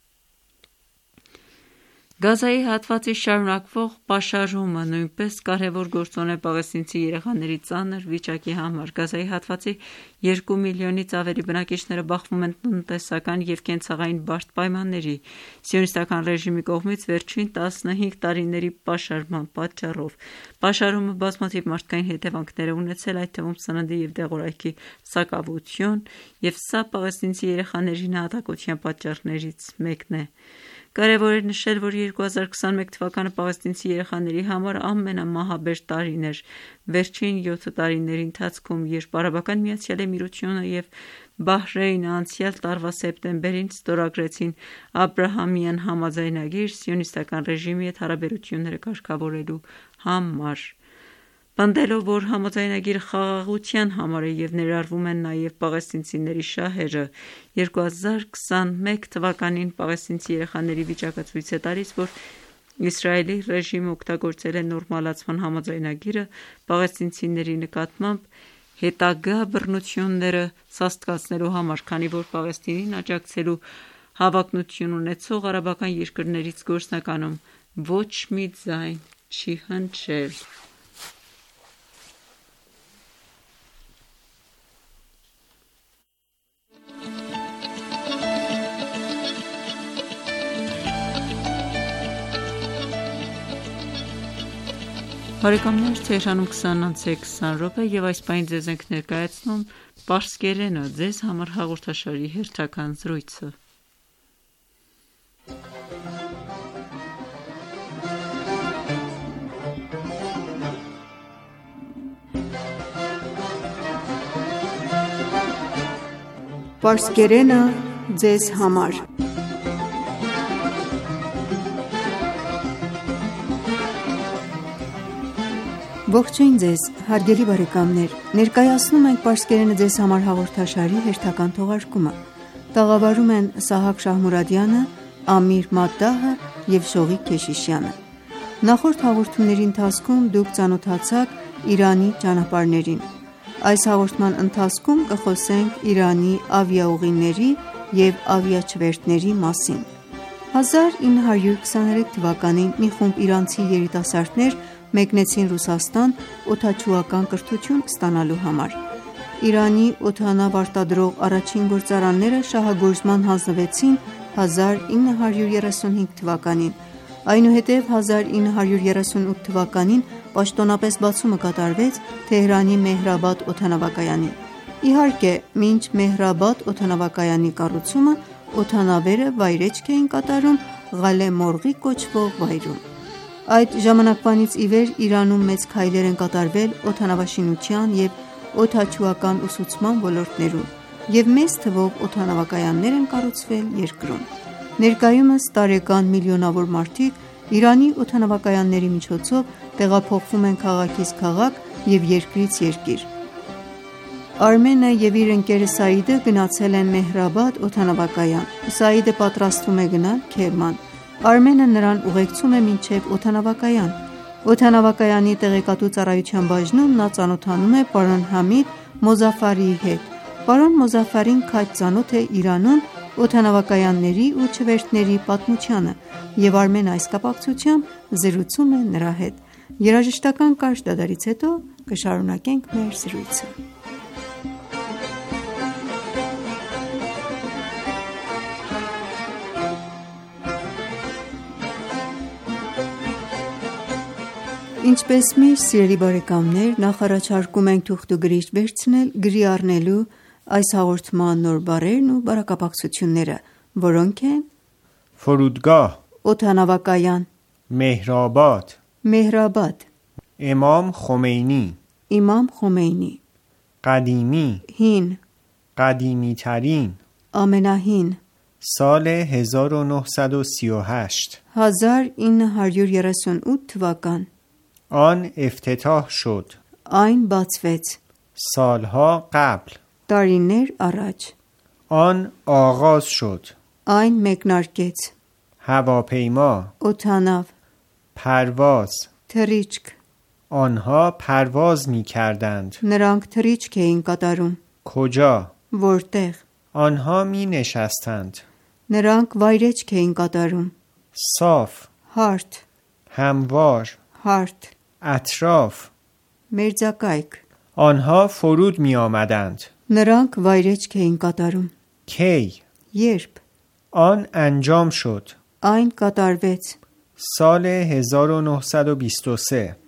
Գազայի հատվածի շարունակվող պաշարումը նույնպես կարևոր գործոն է պաղեստինցի երեխաների ծանր վիճակի համար։ Գազայի հատվածի 2 միլիոնից ավելի բնակիչները բախվում են տնտեսական և կենցաղային բարդ պայմանների սիոնիստական ռեժիմի կողմից վերջին 15 տարիների պաշարման պատճառով։ Պաշարումը բազմաթիվ մարդկային հետևանքներ է ունեցել, այդ թվում սննդի և դեղորայքի սակավություն, և սա պաղեստինցի երեխաների նահատակության պատճառներից մեկն է։ Կարևոր է նշել, որ 2021 թվականը պաղեստինցի երեխաների համար ամենամահաբեր տարին էր վերջին 7 տարիների ընթացքում, երբ Արաբական Միացյալ Էմիրությունը և Բահրեյնը անցյալ տարվա սեպտեմբերին ստորագրեցին Աբրահամյան համաձայնագիր սիոնիստական ռեժիմի հետ հարաբերությունները կարգավորելու համար։ Պնդելով, որ համաձայնագիրը խաղաղության համար է և ներառվում են նաև պաղեստինցիների շահերը, 2021 թվականին պաղեստինցի երեխաների վիճակը ցույց է տալիս, որ Իսրայելի ռեժիմը օգտագործել է նորմալացման համաձայնագիրը պաղեստինցիների նկատմամբ հետագա բռնությունները սաստկացնելու համար, քանի որ Պաղեստինին աջակցելու հավակնություն ունեցող արաբական երկրներից գործնականում ոչ մի ձայն չի հնչել։ Բարեկամներ, Թեհրանում 20:20 և այս պահին ձեզ ենք ներկայացնում պարսկերենը ձեզ համար հաղորդաշարի հերթական զրույցը։ Պարսկերենը ձեզ համար։ Ողջույն ձեզ, հարգելի բարեկամներ, ներկայացնում ենք Պարսկերենը ձեզ համար հաղորդաշարի հերթական թողարկումը։ Տաղավարում են Սահակ Շահմուրադյանը, Ամիր Մադդահը և Շողիկ Քեշիշյանը։ Նախորդ հաղորդումների ընթացքում դուք ծանոթացաք Իրանի ճանապարհներին։ Այս հաղորդման ընթացքում կխոսենք Իրանի ավիաուղիների և ավիաչվերթների մասին։ 1923 թվականին մի խումբ իրանցի երիտասարդներ մեկնեցին Ռուսաստան օդաչուական կրթություն ստանալու համար։ Իրանի օդանավ արտադրող առաջին գործարանները շահագործման հանձնվեցին 1935 թվականին։ Այնուհետև 1938 թվականին պաշտոնապես բացումը կատարվեց Թեհրանի Մեհրաբադ օդանավակայանի։ Իհարկե, մինչ Մեհրաբադ օդանավակայանի կառուցումը օդանավերը վայրեջք էին կատարում Ղալե Մորղի կոչվող վայրում։ Այդ ժամանակվանից ի վեր Իրանում մեծ քայլեր են կատարվել օդանավաշինության և օդաչուական ուսուցման ոլորտներում, և մեծ թվով օդանավակայաններ են կառուցվել երկրում։ Ներկայումս տարեկան միլիոնավոր մարդիկ Իրանի օդանավակայանների միջոցով տեղափոխվում են քաղաքից քաղաք և երկրից երկիր։ Արմենը և իր ընկերը Սաիդը գնացել են Մեհրաբադ օդանավակայան։ Սաիդը պատրաստվում է գնալ Քերման։ Արմենը նրան ուղեկցում է մինչև օդանավակայան։ Օդանավակայանի տեղեկատու ծառայության բաժնում նա ծանոթանում է պարոն Համիդ Մոզաֆարիի հետ։ Պարոն Մոզաֆարին քաջ ծանոթ է Իրանում օդանավակայանների ու չվերթների պատմությանը և Արմենը այս կապակցությամբ զրուցում է նրա հետ։ Երաժշտական կարճ դադարից հետո կշարունակենք մեր զրույցը։ Ինչպես միշտ, սիրելի բարեկամներ, նախ առաջարկում ենք թուղթուգրիչ վերցնել գրի առնելու այս հաղորդման նոր բառերն ու բառակապակցությունները, որոնք են فرودگاه օդանավակայան, مهرآباد մեհրաբադ, امام خمینی իմամ Խոմեյնի, قدیمی հին, قدیمی ترین ամենահին, سال 1938 1938 թվական, آن افتتاح شد այն բացվեց, سالها قبل տարիներ առաջ, آن آغاز شد այն մեկնարկեց, هواپیما օդանավ, پرواز թռիչք, آنها پرواز می کردند նրանք թռիչք էին կատարում, کجا؟ որտեղ, آنها می نشستند նրանք վայրեջք էին կատարում, صاف հարթ, هموار հարթ, اطراف մերձակայք, آنها فرود می آمدند նրանք վայրեջք էին կատարում, کی؟ երբ, آن انجام شد այն կատարվեց, سال 1923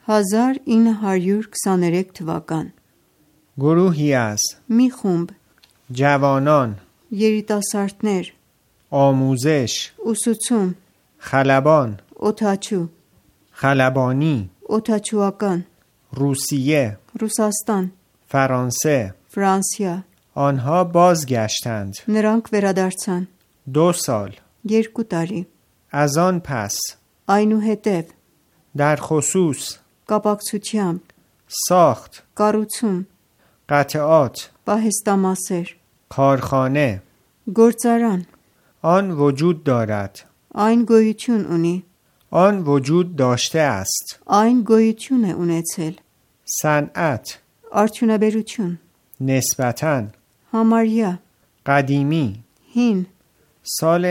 1923 թվական, گروهی از մի խումբ, جوانان երիտասարդներ, آموزش ուսուցում, خلبان օդաչու, خلبانی օդաչուական, روسیه Ռուսաստան, فرانسه Ֆրանսիա, آنها بازگشتند նրանք վերադարձան, 2 سال 2 տարի, از آن پس այնուհետև, در خصوص կապակցությամբ, ساخت կառուցում, قطعات պահեստամասեր, کارخانه գործարան, آن وجود دارد այն գոյություն ունի, آن وجود داشته است այն գոյություն է ունեցել, صنعت արդյունաբերություն, نسبتاً համարյա, قدیمی հին, سال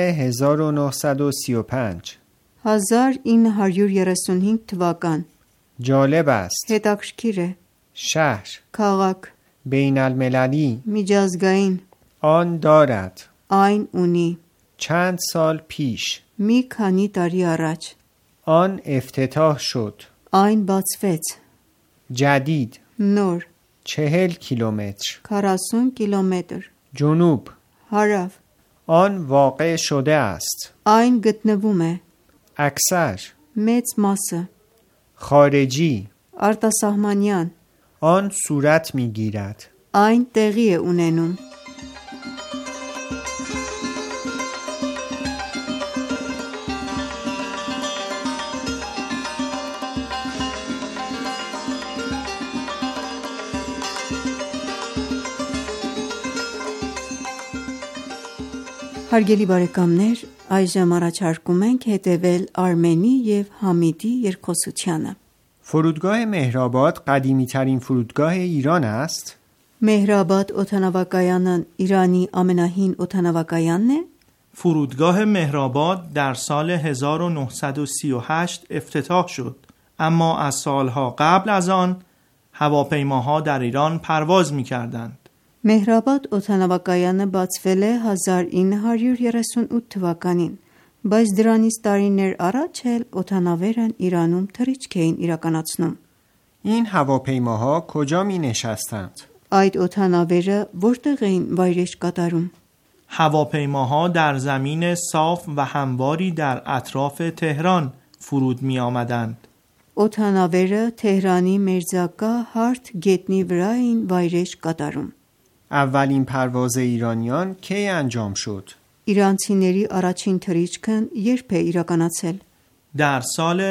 1935 1935 թվական, جالب است հետաքրքիր է, شهر քաղաք, بین المللی միջազգային, آن دارد այն ունի, چند سال پیش մի քանի տարի առաջ, آن افتتاح شد այն بացվեց, جدید նոր, 40 کیلومتر 40 կիլոմետր, جنوب հարավ, آن واقع شده است այն գտնվում է, اکثر մեծ մասը, خارجی արտասահմանյան, آن صورت میگیرد այն տեղի է ունենում, Հարգելի բարեկամներ, այժմ առաջարկում ենք հետևել Արմենի և Համիդի երկխոսությանը։ فرودگاه مهرآباد قدیمی ترین فرودگاه ایران است Մեհրաբադ օդանավակայանն Իրանի ամենահին օդանավակայանն է։ فرودگاه مهرآباد در سال 1938 افتتاح شد، اما از سالها قبل از آن هواپیماها در ایران پرواز می‌کردند. Մեհրաբադ օդանավակայանը բացվել է 1938 թվականին, բայց դրանից տարիներ առաջ էլ օդանավերն Իրանում թռիչք էին իրականացնում։ این هواپیماها کجا می نشستند؟ Այդ օդանավերը որտեղ էին վայրեջք կատարում։ هواپیماها در زمین صاف و همواری در اطراف تهران فرود می‌آمدند. Օդանավերը Թեհրանի մերձակա հարթ գետնի վրա էին վայրեջք կատարում։ اولین پرواز ایرانیان کی انجام شد؟ Իրանցիների առաջին թռիչքն երբ է իրականացել։ در سال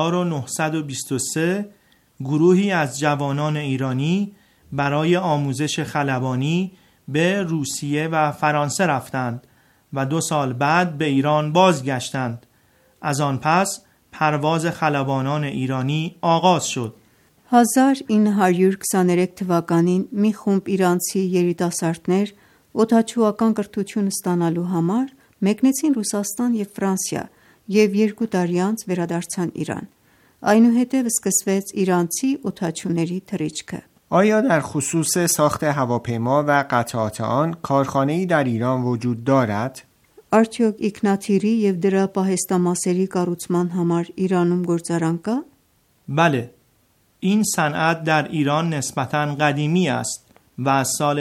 1923 گروهی از جوانان ایرانی برای آموزش خلبانی به روسیه و فرانسه رفتند و 2 سال بعد به ایران بازگشتند. از آن پس پرواز خلبانان ایرانی آغاز شد. 1923 թվականին մի խումբ իրանցի երիտասարդներ Օդաչուական կրթություն ստանալու համար մեկնեցին Ռուսաստան և Ֆրանսիա և 2 տարի անց վերադարձան Իրան։ Այնուհետև սկսվեց իրանցի օդաչուների թռիչքը։ آیا در خصوص ساخت هواپیما و قطعات آن کارخانه‌ای در ایران وجود دارد؟ Արդյոք ինքնաթիռի և դրա պահեստամասերի կառուցման համար Իրանում գործարան կա։ بله، این صنعت در ایران نسبتاً قدیمی است و از سال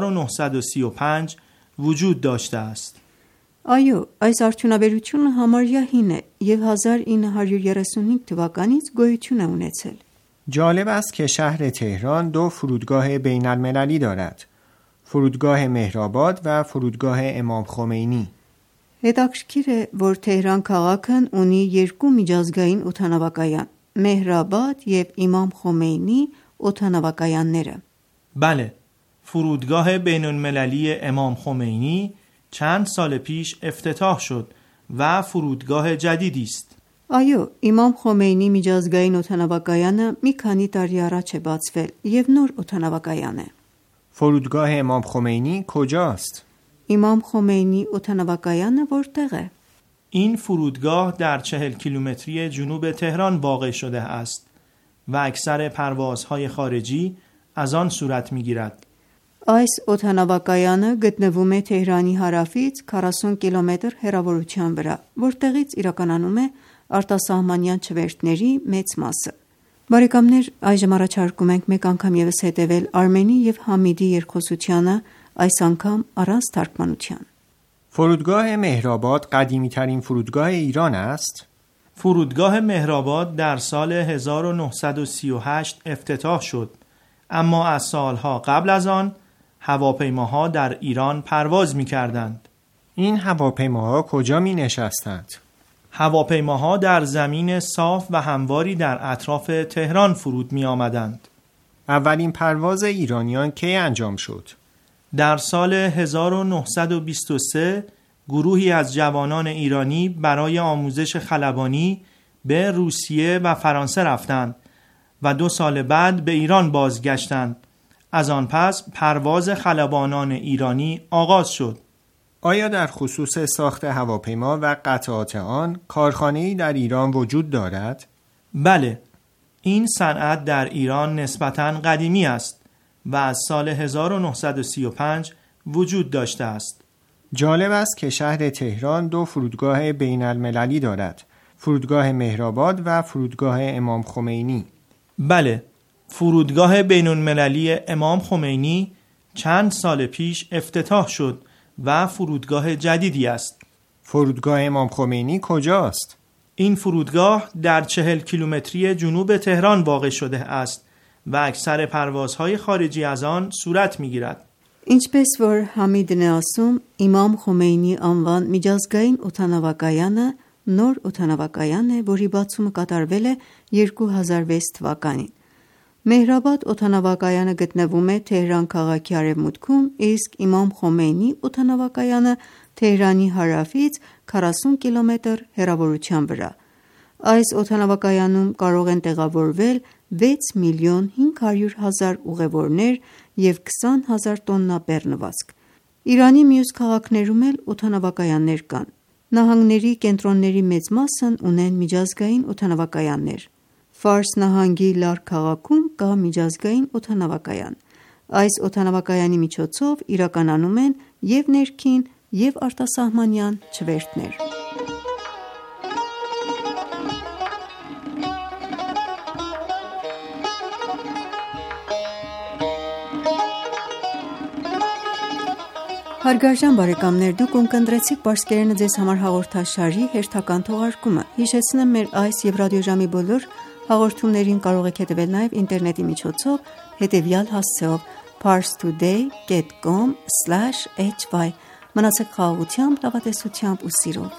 1935 وجود داشته است. Այո, այս արդյունաբերությունը համարյա հին է և 1935 թվականից գոյություն է ունեցել։ جالب است که شهر تهران 2 فرودگاه بین المللی دارد. فرودگاه مهرآباد و فرودگاه امام خمینی. Հետաքրքիր է, որ Թեհրան քաղաքն ունի 2 միջազգային օդանավակայան՝ Մեհրաբադ և Իմամ Խոմեյնի օդանավակայանները։ بله، فرودگاه بین المللی امام خمینی چند سال پیش افتتاح شد و فرودگاه جدیدی است. Այո, Իմամ Խոմեյնի միջազգային օդանավակայանը մի քանի տարի առաջ է բացվել և նոր օդանավակայան է։ فرودگاه امام خمینی کجاست؟ Իմամ Խոմեյնի օդանավակայանը որտեղ է։ این فرودگاه در 40 کیلومتری جنوب تهران واقع شده است و اکثر پروازهای خارجی از آن صورت می‌گیرد. Այս օդանավակայանը գտնվում է Թեհրանի հարավից 40 կիլոմետր հեռավորության վրա, որտեղից իրականանում է արտասահմանյան չվերթների մեծ մասը։ Բարեկամներ, այժմ առաջարկում ենք մեկ անգամ ևս հետևել Արմենի և Համիդի երկխոսությանը, այս անգամ առանց թարգմանության։ فرودگاه مهرآباد قدیمی‌ترین فرودگاه ایران است؟ فرودگاه مهرآباد در سال 1938 افتتاح شد، اما از سالها قبل از آن هواپیماها در ایران پرواز می‌کردند. این هواپیماها کجا می‌نشستند؟ هواپیماها در زمین صاف و همواری در اطراف تهران فرود می‌آمدند. اولین پرواز ایرانیان کی انجام شد؟ در سال 1923 گروهی از جوانان ایرانی برای آموزش خلبانی به روسیه و فرانسه رفتند و 2 سال بعد به ایران بازگشتند. از آن پس پرواز خلبانان ایرانی آغاز شد. آیا در خصوص ساخت هواپیما و قطعات آن کارخانه‌ای در ایران وجود دارد؟ بله، این صنعت در ایران نسبتاً قدیمی است و از سال 1935 وجود داشته است. جالب است که شهر تهران 2 فرودگاه بین المللی دارد. فرودگاه مهرآباد و فرودگاه امام خمینی. بله، فرودگاه بین المللی امام خمینی چند سال پیش افتتاح شد و فرودگاه جدیدی است. فرودگاه امام خمینی کجاست؟ این فرودگاه در 40 کیلومتری جنوب تهران واقع شده است و اکثر پروازهای خارجی از آن صورت می‌گیرد. Ինչպես որ Համիդն է ասում, Իմամ Խոմեյնի անվան միջազգային օդանավակայանը նոր օդանավակայան է, որի բացումը կատարվել է 2006 թվականին։ Մեհրաբադ օդանավակայանը գտնվում է Թեհրան քաղաքի արևմուտքում, իսկ Իմամ Խոմեյնի օդանավակայանը Թեհրանի հարավից 40 կիլոմետր հեռավորության վրա։ Այս օդանավակայանում կարող են տեղավորվել 6 միլիոն 500 հազար ուղևորներ և 20,000 տոննա բեռնվածք։ Իրանի մյուս քաղաքներում էլ օդանավակայաններ կան։ Նահանգների կենտրոնների մեծ մասն ունեն միջազգային օդանավակայաններ։ Ֆարս նահանգի Լար քաղաքում կա միջազգային օդանավակայան։ Այս օդանավակայանի միջոցով իրականանում են և ներքին և արտասահմանյան չվերթներ։ Հարգարժան բարեկամներ, դուք ունկնդրեցիք Պարսկերենը ձեզ համար հաղորդաշարի հերթական թողարկումը։ Հիշեցնեմ, մեր այս և ռադիոժամի բոլոր հաղորդումներին կարող եք հետևել նաև ինտերնետի միջոցով հետևյալ հասցեով parstoday.com/hy։ Մնացեք խաղաղությամբ, լավատեսությամբ ու սիրով։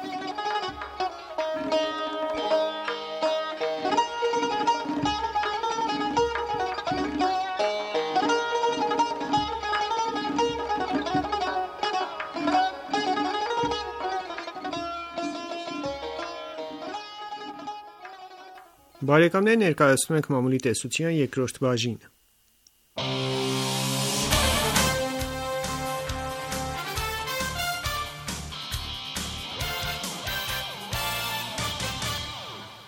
Բարեկամներ, ներկայացնում ենք մամուլի տեսության երկրորդ բաժինը։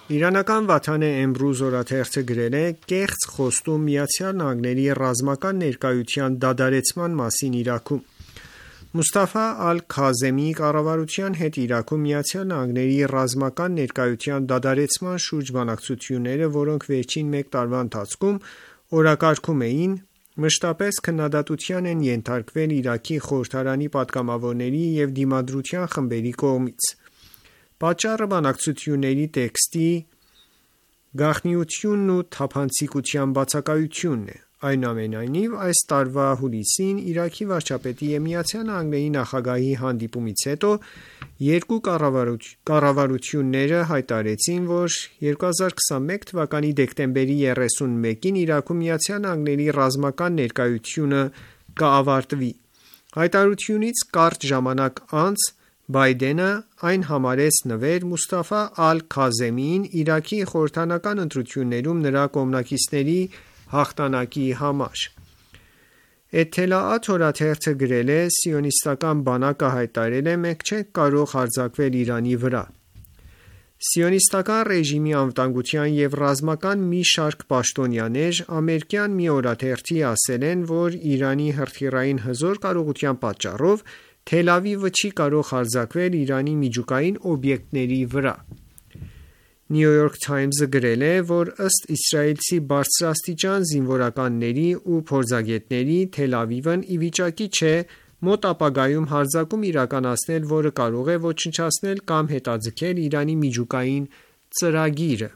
Իրանական Վաթան Էմրուզ օրաթերթը գրել է. «Կեղծ խոստում ԱՄՆ-ի ռազմական ներկայության դադարեցման մասին Իրաքում»։ Մուստաֆա Ալ-Քազեմի կառավարության հետ Իրաքում ԱՄՆ-ի ռազմական ներկայության դադարեցման շուրջ բանակցությունները, որոնք վերջին մեկ տարվա ընթացքում օրակարգում էին, մշտապես քննադատության են ենթարկվել Իրաքի խորհրդարանի պատգամավորների և դիմադրության խմբերի կողմից։ Պատճառը բանակցությունների տեքստի գաղտնիությունն ու թափանցիկության բացակայությունն է։ Այնուամենայնիվ, այս տարվա հուլիսին Իրաքի վարչապետի և ԱՄՆ նախագահի հանդիպումից հետո երկու կառավարությունները հայտարարեցին, որ 2021 թվականի դեկտեմբերի 31-ին Իրաքում ԱՄՆ ռազմական ներկայությունը կավարտվի։ Հայտարարությունից կարճ ժամանակ անց Բայդենը այն համարեց նվեր Մուստաֆա Ալ-Քազեմիին Իրաքի խորհրդարանական ընտրություններում նրա կողմնակիցների հաղթանակի համար։ Էթելաաթ օրաթերթը գրել է. «Սիոնիստական բանակը հայտարարել է. մենք չենք կարող հարձակվել Իրանի վրա»։ Սիոնիստական ռեժիմի անվտանգության և ռազմական մի շարք պաշտոնյաներ ամերիկյան մի օրաթերթի ասել են, որ Իրանի հրթիռային հզոր կարողության պատճառով Թել Ավիվը չի կարող հարձակվել Իրանի միջուկային օբյեկտների վրա։ New York Times-ը գրել է, որ ըստ իսրայելցի բարձրաստիճան զինվորականների ու փորձագետների, Թել Ավիվն ի վիճակի չէ մոտ ապագայում հարձակում իրականացնել, որը կարող է ոչնչացնել կամ հետաձգել Իրանի միջուկային ծրագիրը։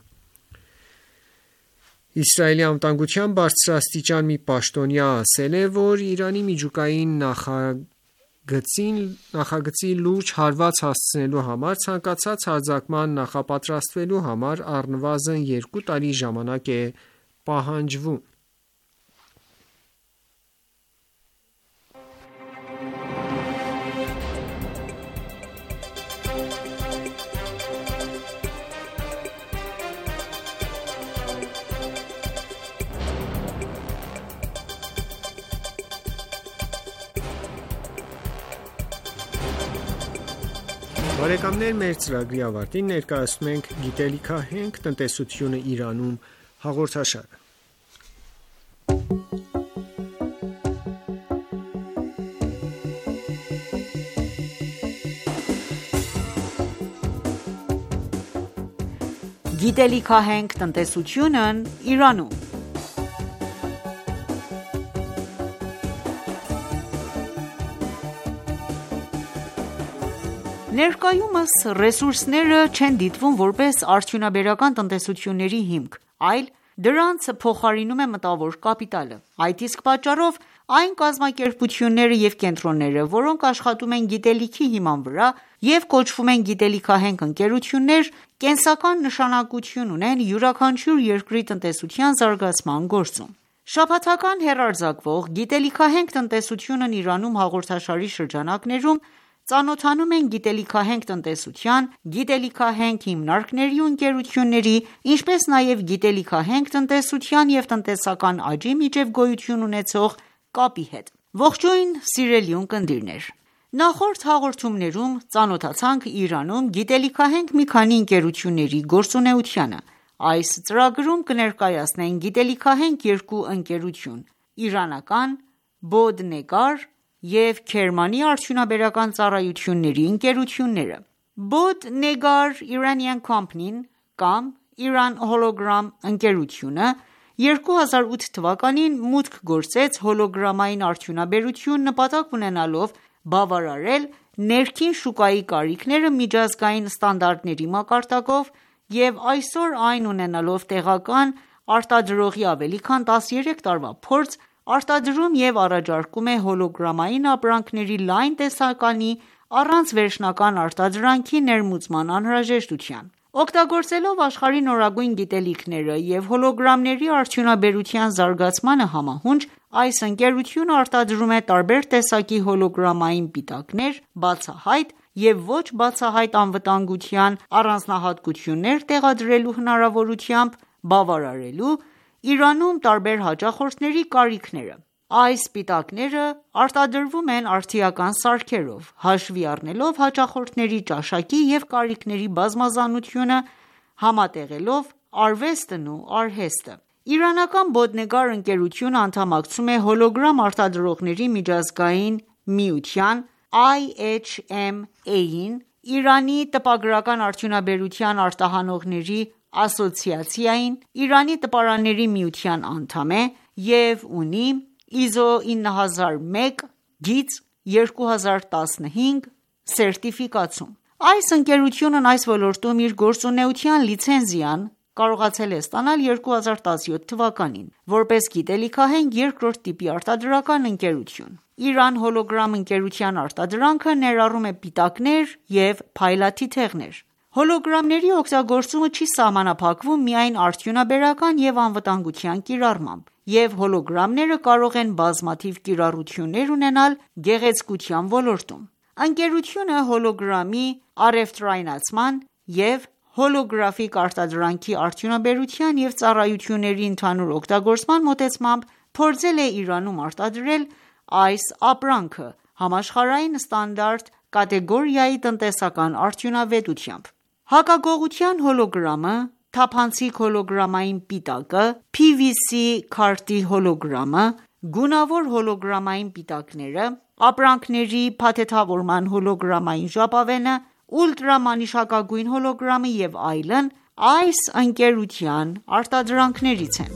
Իսրայելի անվտանգության բարձրաստիճան մի պաշտոնյա ասել է, որ Իրանի միջուկային նախագծի լուրջ հարված հասցնելու համար ցանկացած հարձակման նախապատրաստվելու համար առնվազն 2 տարի ժամանակ է պահանջվում։ Բարեկամներ, մեր ծրագրի ավարտին ներկայացնում ենք «Գիտելիքահենք տնտեսությունը Իրանում» հաղորդաշարը։ Գիտելիքահենք տնտեսությունն Իրանում։ Ներկայումս ռեսուրսները չեն դիտվում որպես արդյունաբերական տնտեսությունների հիմք, այլ դրանց փոխարինում է մտավոր կապիտալը։ Այդ իսկ պատճառով այն կազմակերպությունները և կենտրոնները, որոնք աշխատում են գիտելիքի հիման վրա և կոչվում են գիտելիքահենք ընկերություններ, կենսական նշանակություն ունեն յուրաքանչյուր երկրի տնտեսության զարգացման գործում։ Շաբաթական հեռարձակվող «Գիտելիքահենք տնտեսությունն Իրանում» հաղորդաշարի շրջանակներում ծանոթանում ենք գիտելիքահենք տնտեսության, գիտելիքահենք հիմնարկների ու ընկերությունների, ինչպես նաև գիտելիքահենք տնտեսության և տնտեսական աճի միջև գոյություն ունեցող կապի հետ։ Ողջույն սիրելի ունկնդիրներ: Նախորդ հաղորդումներում ծանոթացանք Իրանում գիտելիքահենք մի քանի ընկերությունների գործունեությանը։ Այս ծրագրում կներկայացնենք գիտելիքահենք երկու ընկերություն՝ իրանական Bodnegar և Քերմանի արդյունաբերական ծառայությունների ընկերությունները։ Bodnegar Iranian Company-ն կամ Iran Hologram ընկերությունը 2008 թվականին մուտք գործեց հոլոգրամային արդյունաբերություն նպատակ ունենալով բավարարել ներքին շուկայի կարիքները միջազգային ստանդարտների մակարդակով և այսօր այն ունենալով տեղական արտադրողի ավելի քան 13 տարվա փորձ, արտադրում և առաջարկում է հոլոգրամային ապրանքների լայն տեսականի առանց վերջնական արտադրանքի ներմուծման անհրաժեշտության։ Օգտագործելով աշխարհի նորագույն գիտելիքները և հոլոգրամների արդյունաբերության զարգացմանը համահունչ, այս ընկերությունը արտադրում է տարբեր տեսակի հոլոգրամային պիտակներ, բացահայտ և ոչ բացահայտ անվտանգության առանձնահատկություններ տեղադրելու հնարավորությամբ, բավարարելու Իրանում տարբեր հաճախորդների կարիքները։ Այս պիտակները արտադրվում են արդիական սարքերով, հաշվի առնելով հաճախորդների ճաշակի և կարիքների բազմազանությունը, համատեղելով արվեստն ու արհեստը։ Իրանական բոտնեկար ընկերությունը անդամակցում է հոլոգրամ արտադրողների միջազգային միության IHMA-ին, Իրանի տպագրական արդյունաբերության արտահանողների ասոցիացիային, Իրանի տպարանների միության անդամ է և ունի ISO 9001 գիծ 2015 սերտիֆիկացում։ Այս ընկերությունն այս ոլորտում իր գործունեության լիցենզիան կարողացել է ստանալ 2017 թվականին, որպես գիտելիքահենք երկրորդ տիպի արտադրական ընկերություն։ Իրան հոլոգրամ ընկերության արտադրանքը ներառում է պիտակներ և փայլաթիթեղներ։ Հոլոգրամների օգտագործումը չի սահմանափակվում միայն արդյունաբերական և անվտանգության կիրառմամբ, և հոլոգրամները կարող են բազմաթիվ կիրառություններ ունենալ գեղեցկության ոլորտում։ Ընկերությունը հոլոգրամի առևտրայնացման և հոլոգրաֆիկ արտադրանքի արդյունաբերության և ծառայությունների ընդհանուր օգտագործման մոտեցմամբ փորձել է Իրանում արտադրել այս ապրանքը համաշխարհային ստանդարտ կատեգորիայի տնտեսական արդյունավետությամբ։ Հակագողության հոլոգրամը, թափանցիկ հոլոգրամային պիտակը, PVC քարտի հոլոգրամը, գունավոր հոլոգրամային պիտակները, ապրանքների փաթեթավորման հոլոգրամային ժապավենը, ուլտրամանիշակագույն հոլոգրամը և այլն այս ընկերության արտադրանքներից են։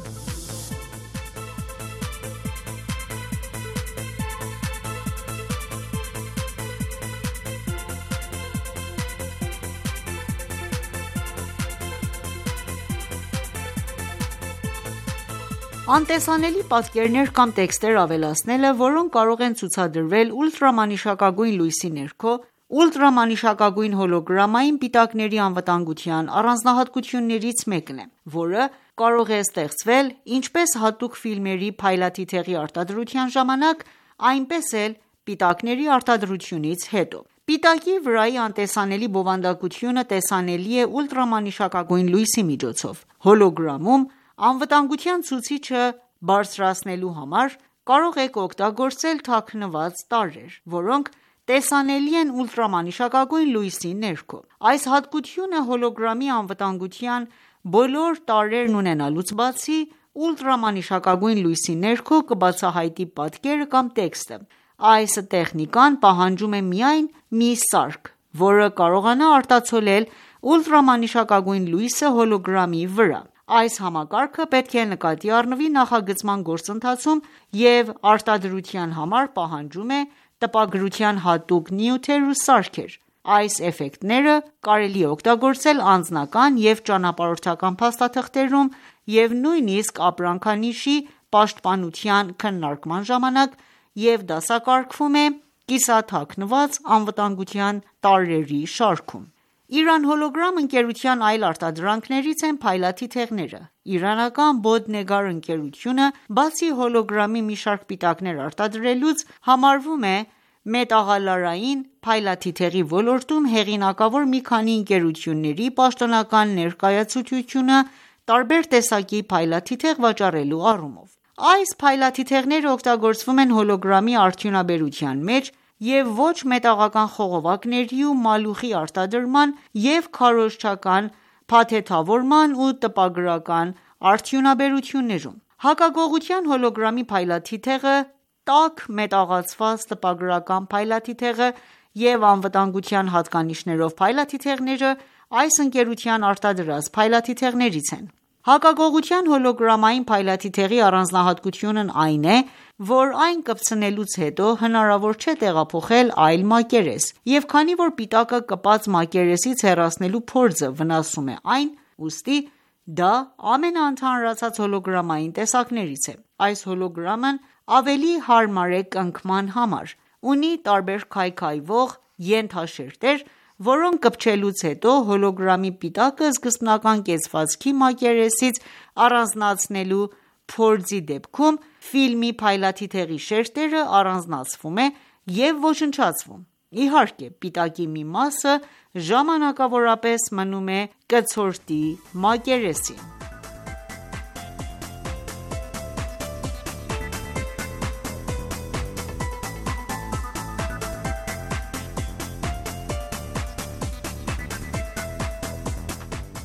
Անտեսանելի պատկերներ կամ տեքստեր ավելացնելը, որոնք կարող են ցուցադրվել ուլտրամանիշակագույն լույսի ներքո, ուլտրամանիշակագույն հոլոգրամային պիտակների անվտանգության առանձնահատկություններից մեկն է, որը կարող է ստեղծվել ինչպես հատուկ ֆիլմերի փայլաթիթեղի արտադրության ժամանակ, այնպես էլ պիտակների արտադրությունից հետո։ Պիտակի վրայի անտեսանելի բովանդակությունը տեսանելի է ուլտրամանիշակագույն լույսի միջոցով։ Հոլոգրամում անվտանգության ցուցիչը բարձրացնելու համար կարող եք օգտագործել թաքնված տարրեր, որոնք տեսանելի են ուլտրամանիշակագույն լույսի ներքո։ Այս հատկությունը հոլոգրամի անվտանգության բոլոր տարրերն ունենալուց բացի, ուլտրամանիշակագույն լույսի ներքո կբացահայտի պատկերը կամ տեքստը։ Այս տեխնիկան պահանջում է միայն մի սարք, որը կարողանա արտացոլել ուլտրամանիշակագույն լույսը հոլոգրամի վրա։ Այս համակարգը պետք է նկատի առնվի նախագծման գործընթացում և արտադրության համար պահանջում է տպագրության հատուկ նյութեր ու սարքեր։ Այս էֆեկտները կարելի է օգտագործել անձնական և ճանապարհորդական փաստաթղթերում և նույնիսկ ապրանքանիշի պաշտպանության քննարկման ժամանակ և դասակարգվում է կիսաթաքնված անվտանգության տարրերի շարքում։ Իրան հոլոգրամ ընկերության այլ արտադրանքներից են փայլաթիթեղները։ Իրանական Bodnegar ընկերությունը, բացի հոլոգրամի մի շարք պիտակներ արտադրելուց, համարվում է մետաղալարային փայլաթիթեղի ոլորտում հեղինակավոր մի քանի ընկերությունների պաշտոնական ներկայացուցչությունը տարբեր տեսակի փայլաթիթեղ վաճառելու առումով։ Այս փայլաթիթեղները օգտագործվում են հոլոգրամի արդյունաբերության մեջ և ոչ մետաղական խողովակների ու մալուխի արտադրման և քարոզչական փաթեթավորման ու տպագրական արդյունաբերություններում։ Հակագողության հոլոգրամի փայլաթիթեղը, տաք մետաղացված տպագրական փայլաթիթեղը և անվտանգության հատկանիշներով փայլաթիթեղները այս ընկերության արտադրած փայլաթիթեղներից են։ Հակագողության հոլոգրամային փայլաթիթեղի առանձնահատկությունն այն է, որ այն կպցնելուց հետո հնարավոր չէ տեղափոխել այլ մակերես, և քանի որ պիտակը կպած մակերեսից հեռացնելու փորձը վնասում է այն, ուստի դա ամենաընդհանրացած հոլոգրամային տեսակներից է։ Այս հոլոգրամն ավելի հարմար է կնքման համար, ունի տարբեր քայքայվող ենթաշերտեր, որոնք կպչելուց հետո հոլոգրամի պիտակը սկզբնական կեցվածքի մակերեսից առանձնացնելու փորձի դեպքում ֆիլմի փայլաթիթեղի շերտերը առանձնացվում է և ոչնչացվում։ Իհարկե, պիտակի մի մասը ժամանակավորապես մնում է կցորդի մակերեսին։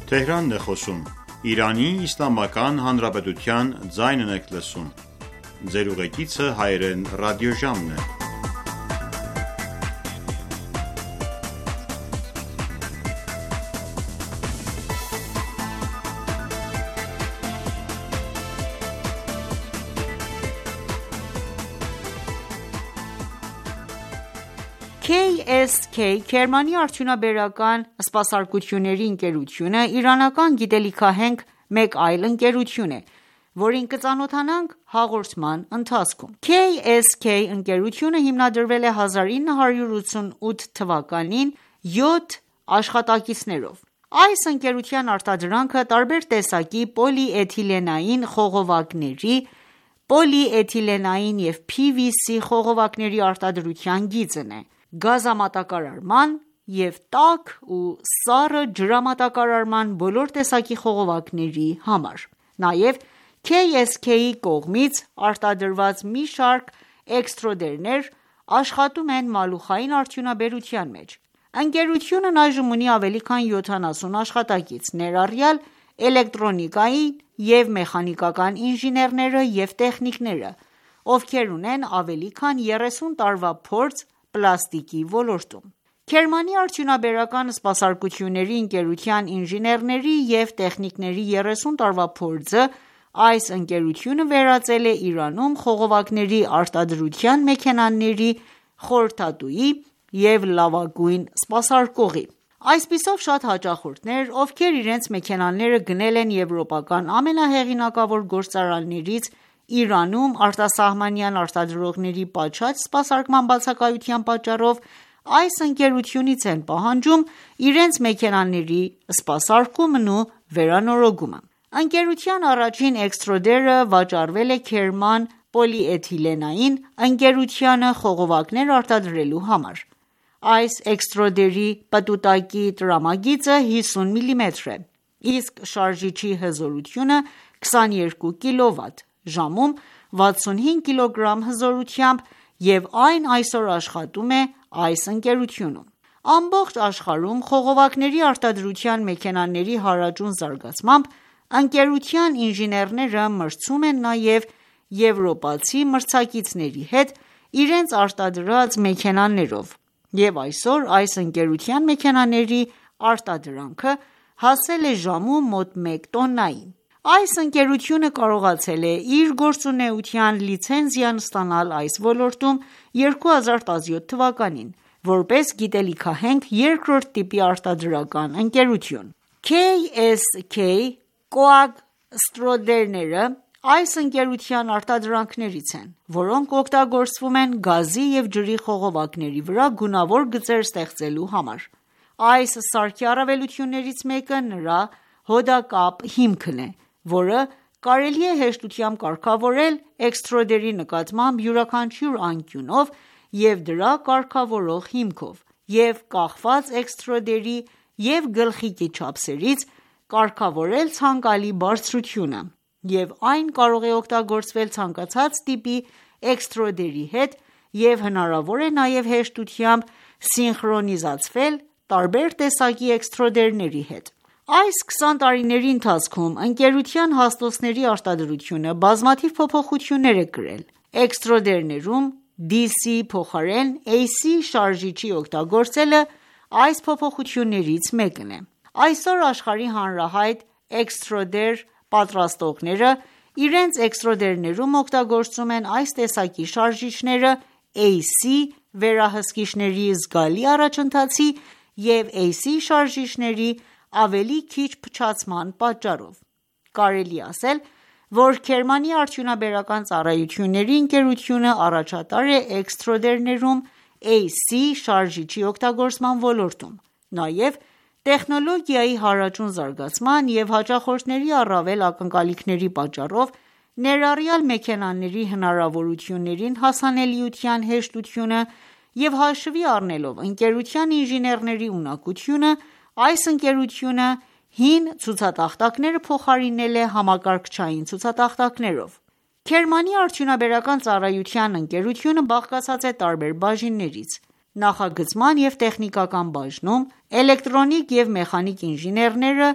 KSK Քերմանի արդյունաբերական սպասարկությունների ընկերությունը իրանական գիտելիքահենք մեկ այլ ընկերություն է, որին կծանոթանանք հաղորդման ընթացքում։ KSK ընկերությունը հիմնադրվել է 1988 թվականին 7 աշխատակիցներով։ Այս ընկերության արտադրանքը տարբեր տեսակի պոլիէթիլենային խողովակների, պոլիէթիլենային և PVC խողովակների արտադրության գիծն է, գազամատակարարման և տաք ու սառը ջրամատակարարման բոլոր տեսակի խողովակների համար։ Նաև KSK-ի կողմից արտադրված մի շարք էքստրուդերներ աշխատում են մալուխային արդյունաբերության մեջ։ Ընկերությունն այժմ ունի ավելի քան 70 աշխատակից, ներառյալ էլեկտրոնիկայի և մեխանիկական ինժեներները և տեխնիկները, ովքեր ունեն ավելի քան 30 տարվա փորձ պլաստիկի ոլորտում։ Քերմանի արդյունաբերական սպասարկությունների ընկերության ինժեներների և տեխնիկների 30 տարվա փորձը այս ընկերությունը վերածել է Իրանում խողովակների արտադրության մեքենաների խորհրդատուի և լավագույն սպասարկողի։ Այսպիսով, շատ հաճախորդներ, ովքեր իրենց մեքենաները գնել են եվրոպական ամենահեղինակավոր գործարաններից Իրանում արտասահմանյան արտադրողների պատշաճ սպասարկման բացակայության պատճառով, այս ընկերությունից են պահանջում իրենց մեքենաների սպասարկումն ու վերանորոգումը։ Ընկերության առաջին էքստրուդերը վաճառվել է Քերման պոլիէթիլենային ընկերությանը խողովակներ արտադրելու համար։ Այս էքստրուդերի պտուտակի տրամագիծը 50 մմ է, իսկ շարժիչի հզորությունը 22 կՎտ, ժամում 65 կգ հզորությամբ և այն այսօր աշխատում է այս ընկերությունում։ Ամբողջ աշխարհում խողովակների արտադրության մեքենաների հարաճուն զարգացմամբ, ընկերության ինժեներները մրցում են նաև եվրոպացի մրցակիցների հետ իրենց արտադրած մեքենաներով, և այսօր այս ընկերության մեքենաների արտադրանքը հասել է ժամում մոտ 1 տոննայի։ Այս ընկերությունը կարողացել է իր գործունեության լիցենզիան ստանալ այս ոլորտում 2017 թվականին, որպես գիտելիքահենք երկրորդ տիպի արտադրական ընկերություն։ KSK կոակստրուդերները այս ընկերության արտադրանքներից են, որոնք օգտագործվում են գազի և ջրի խողովակների վրա գունավոր գծեր ստեղծելու համար։ Այս սարքի առավելություններից մեկը նրա հոդակապ հիմքն է, որը կարելի է հեշտությամբ կարգավորել էքստրուդերի նկատմամբ յուրաքանչյուր անկյունով և դրա կարգավորող հիմքով, և կախված էքստրուդերի և գլխիկի չափսերից, կարգավորել ցանկալի բարձրությունը, և այն կարող է օգտագործվել ցանկացած տիպի էքստրուդերի հետ և հնարավոր է նաև հեշտությամբ սինխրոնիզացվել տարբեր տեսակի էքստրուդերների հետ։ Այս 20 տարիների ընթացքում ընկերության հաստոցների արտադրությունը բազմաթիվ փոփոխություններ է կրել։ Էքստրուդերներում DC փոխարեն AC շարժիչի օգտագործելը այս փոփոխություններից մեկն է։ Այսօր աշխարհի հանրահայտ էքստրուդեր պատրաստողները իրենց էքստրուդերներում օգտագործում են այս տեսակի շարժիչները AC վերահսկիչների զգալի առաջընթացի և AC շարժիչների ավելի քիչ փչացման պատճառով։ Կարելի է ասել, որ Քերմանի արդյունաբերական ծառայությունների ընկերությունը առաջատար է էքստրուդերներում AC շարժիչի օգտագործման ոլորտում։ Նաև տեխնոլոգիայի հարաճուն զարգացման և հաճախորդների առավել ակնկալիքների պատճառով, ներառյալ մեքենաների հնարավորություններին հասանելիության հեշտությունը և հաշվի առնելով ընկերության ինժեներների ունակությունը, այս ընկերությունը հին ցուցատախտակները փոխարինել է համակարգչային ցուցատախտակներով։ Քերմանի արդյունաբերական ծառայության ընկերությունը բաղկացած է տարբեր բաժիններից։ Նախագծման և տեխնիկական բաժնում էլեկտրոնիկ և մեխանիկ ինժեներները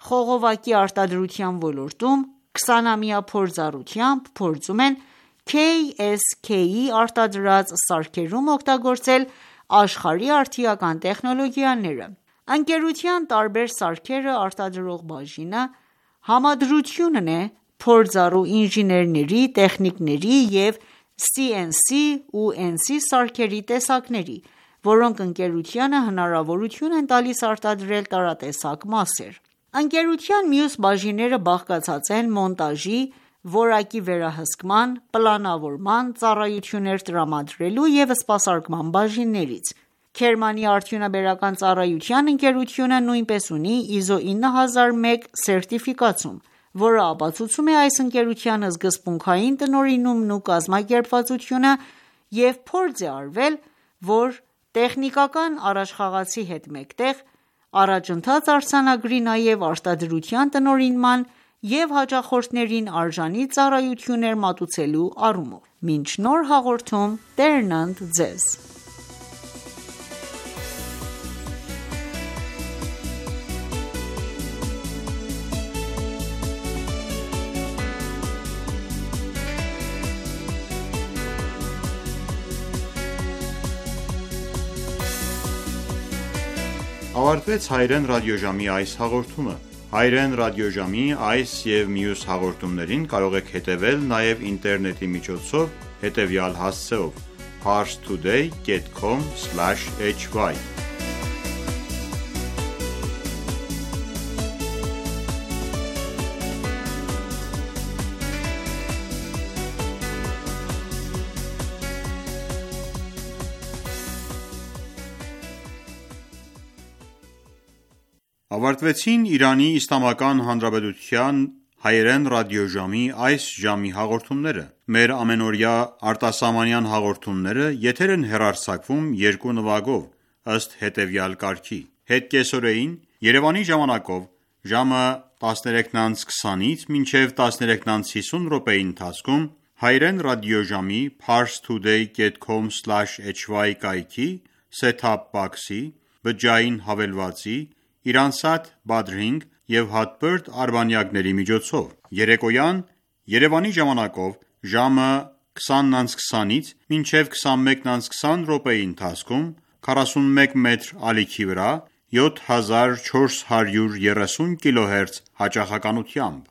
խողովակի արտադրության ոլորտում 20-ամյա փորձառությամբ փորձում են KSK-ի արտադրած սարքերում օգտագործել աշխարհի արդիական տեխնոլոգիաները։ Ընկերության տարբեր սարքերը արտադրող բաժինը համադրությունն է փորձառու ինժեներների, տեխնիկների և CNC ու NC սարքերի տեսակների, որոնք ընկերությանը հնարավորություն են տալիս արտադրել տարատեսակ մասեր։ Ընկերության մյուս բաժինները բաղկացած են մոնտաժի, որակի վերահսկման, պլանավորման, ծառայություններ տրամադրելու և սպասարկման բաժիններից։ Քերմանի արդյունաբերական ծառայության ընկերությունը նույնպես ունի ISO 9001 սերտիֆիկացում, որը ապացուցում է այս ընկերության սկզբունքային տնօրինումն ու կազմակերպվածությունը և փորձ է արվել, որ տեխնիկական առաջխաղացի հետ մեկտեղ առաջընթաց արձանագրի նաև արտադրության տնօրինման և հաճախորդներին արժանի ծառայություններ մատուցելու առումով։ Մինչ նոր հաղորդում Տերն ընդ ձեզ։ Ավարտվեց հայրեն ռադիոժամի այս հաղորդումը։ Հայրեն ռադիոժամի այս և մյուս հաղորդումներին կարող եք հետևել նաև ինտերնետի միջոցով հետևյալ հասցեով՝ parstoday.com/hy Ավարտվեցին Իրանի Իսլամական Հանրապետության հայերեն ռադիոժամի այս ժամի հաղորդումները։ Մեր ամենօրյա արտասահմանյան հաղորդումները եթեր են հեռարձակվում երկու նվագով, ըստ հետևյալ կարգի. Հետկեսօրեին Երևանի ժամանակով ժամը 13:20-ից մինչև 13:50 րոպեի ընթացքում հայերեն ռադիոժամի parstoday.com/hy կայքի set-top box-ի, բջջային հավելվածի, Իրանսատ Badrinh և հատբերդ արբանյակների միջոցով։ Երեկոյան Երևանի ժամանակով ժամը 20:20-ից մինչև 21:20 րոպեի ընթացքում 41 մետր ալիքի վրա 7430 կիլոհերց հաճախականությամբ։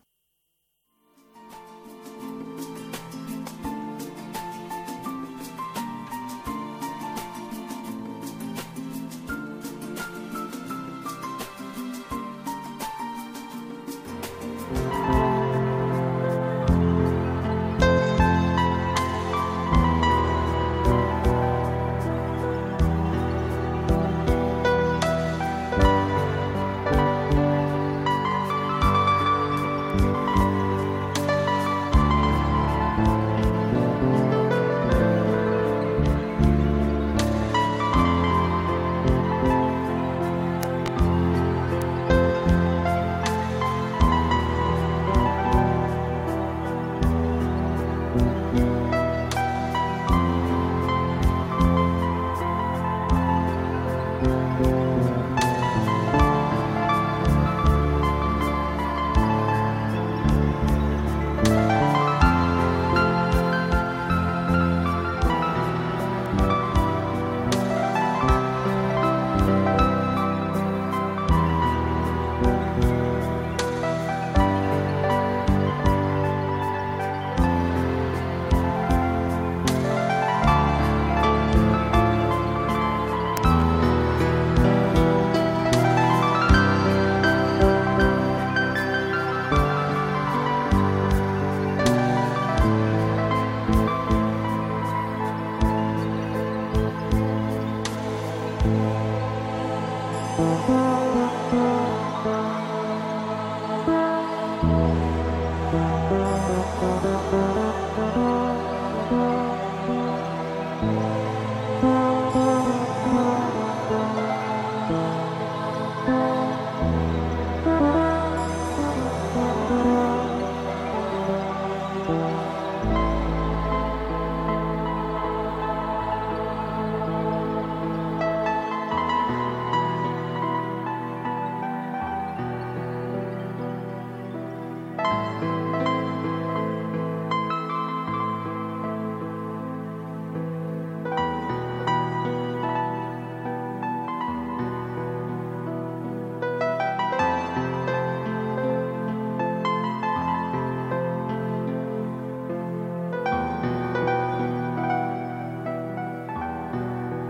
Bye.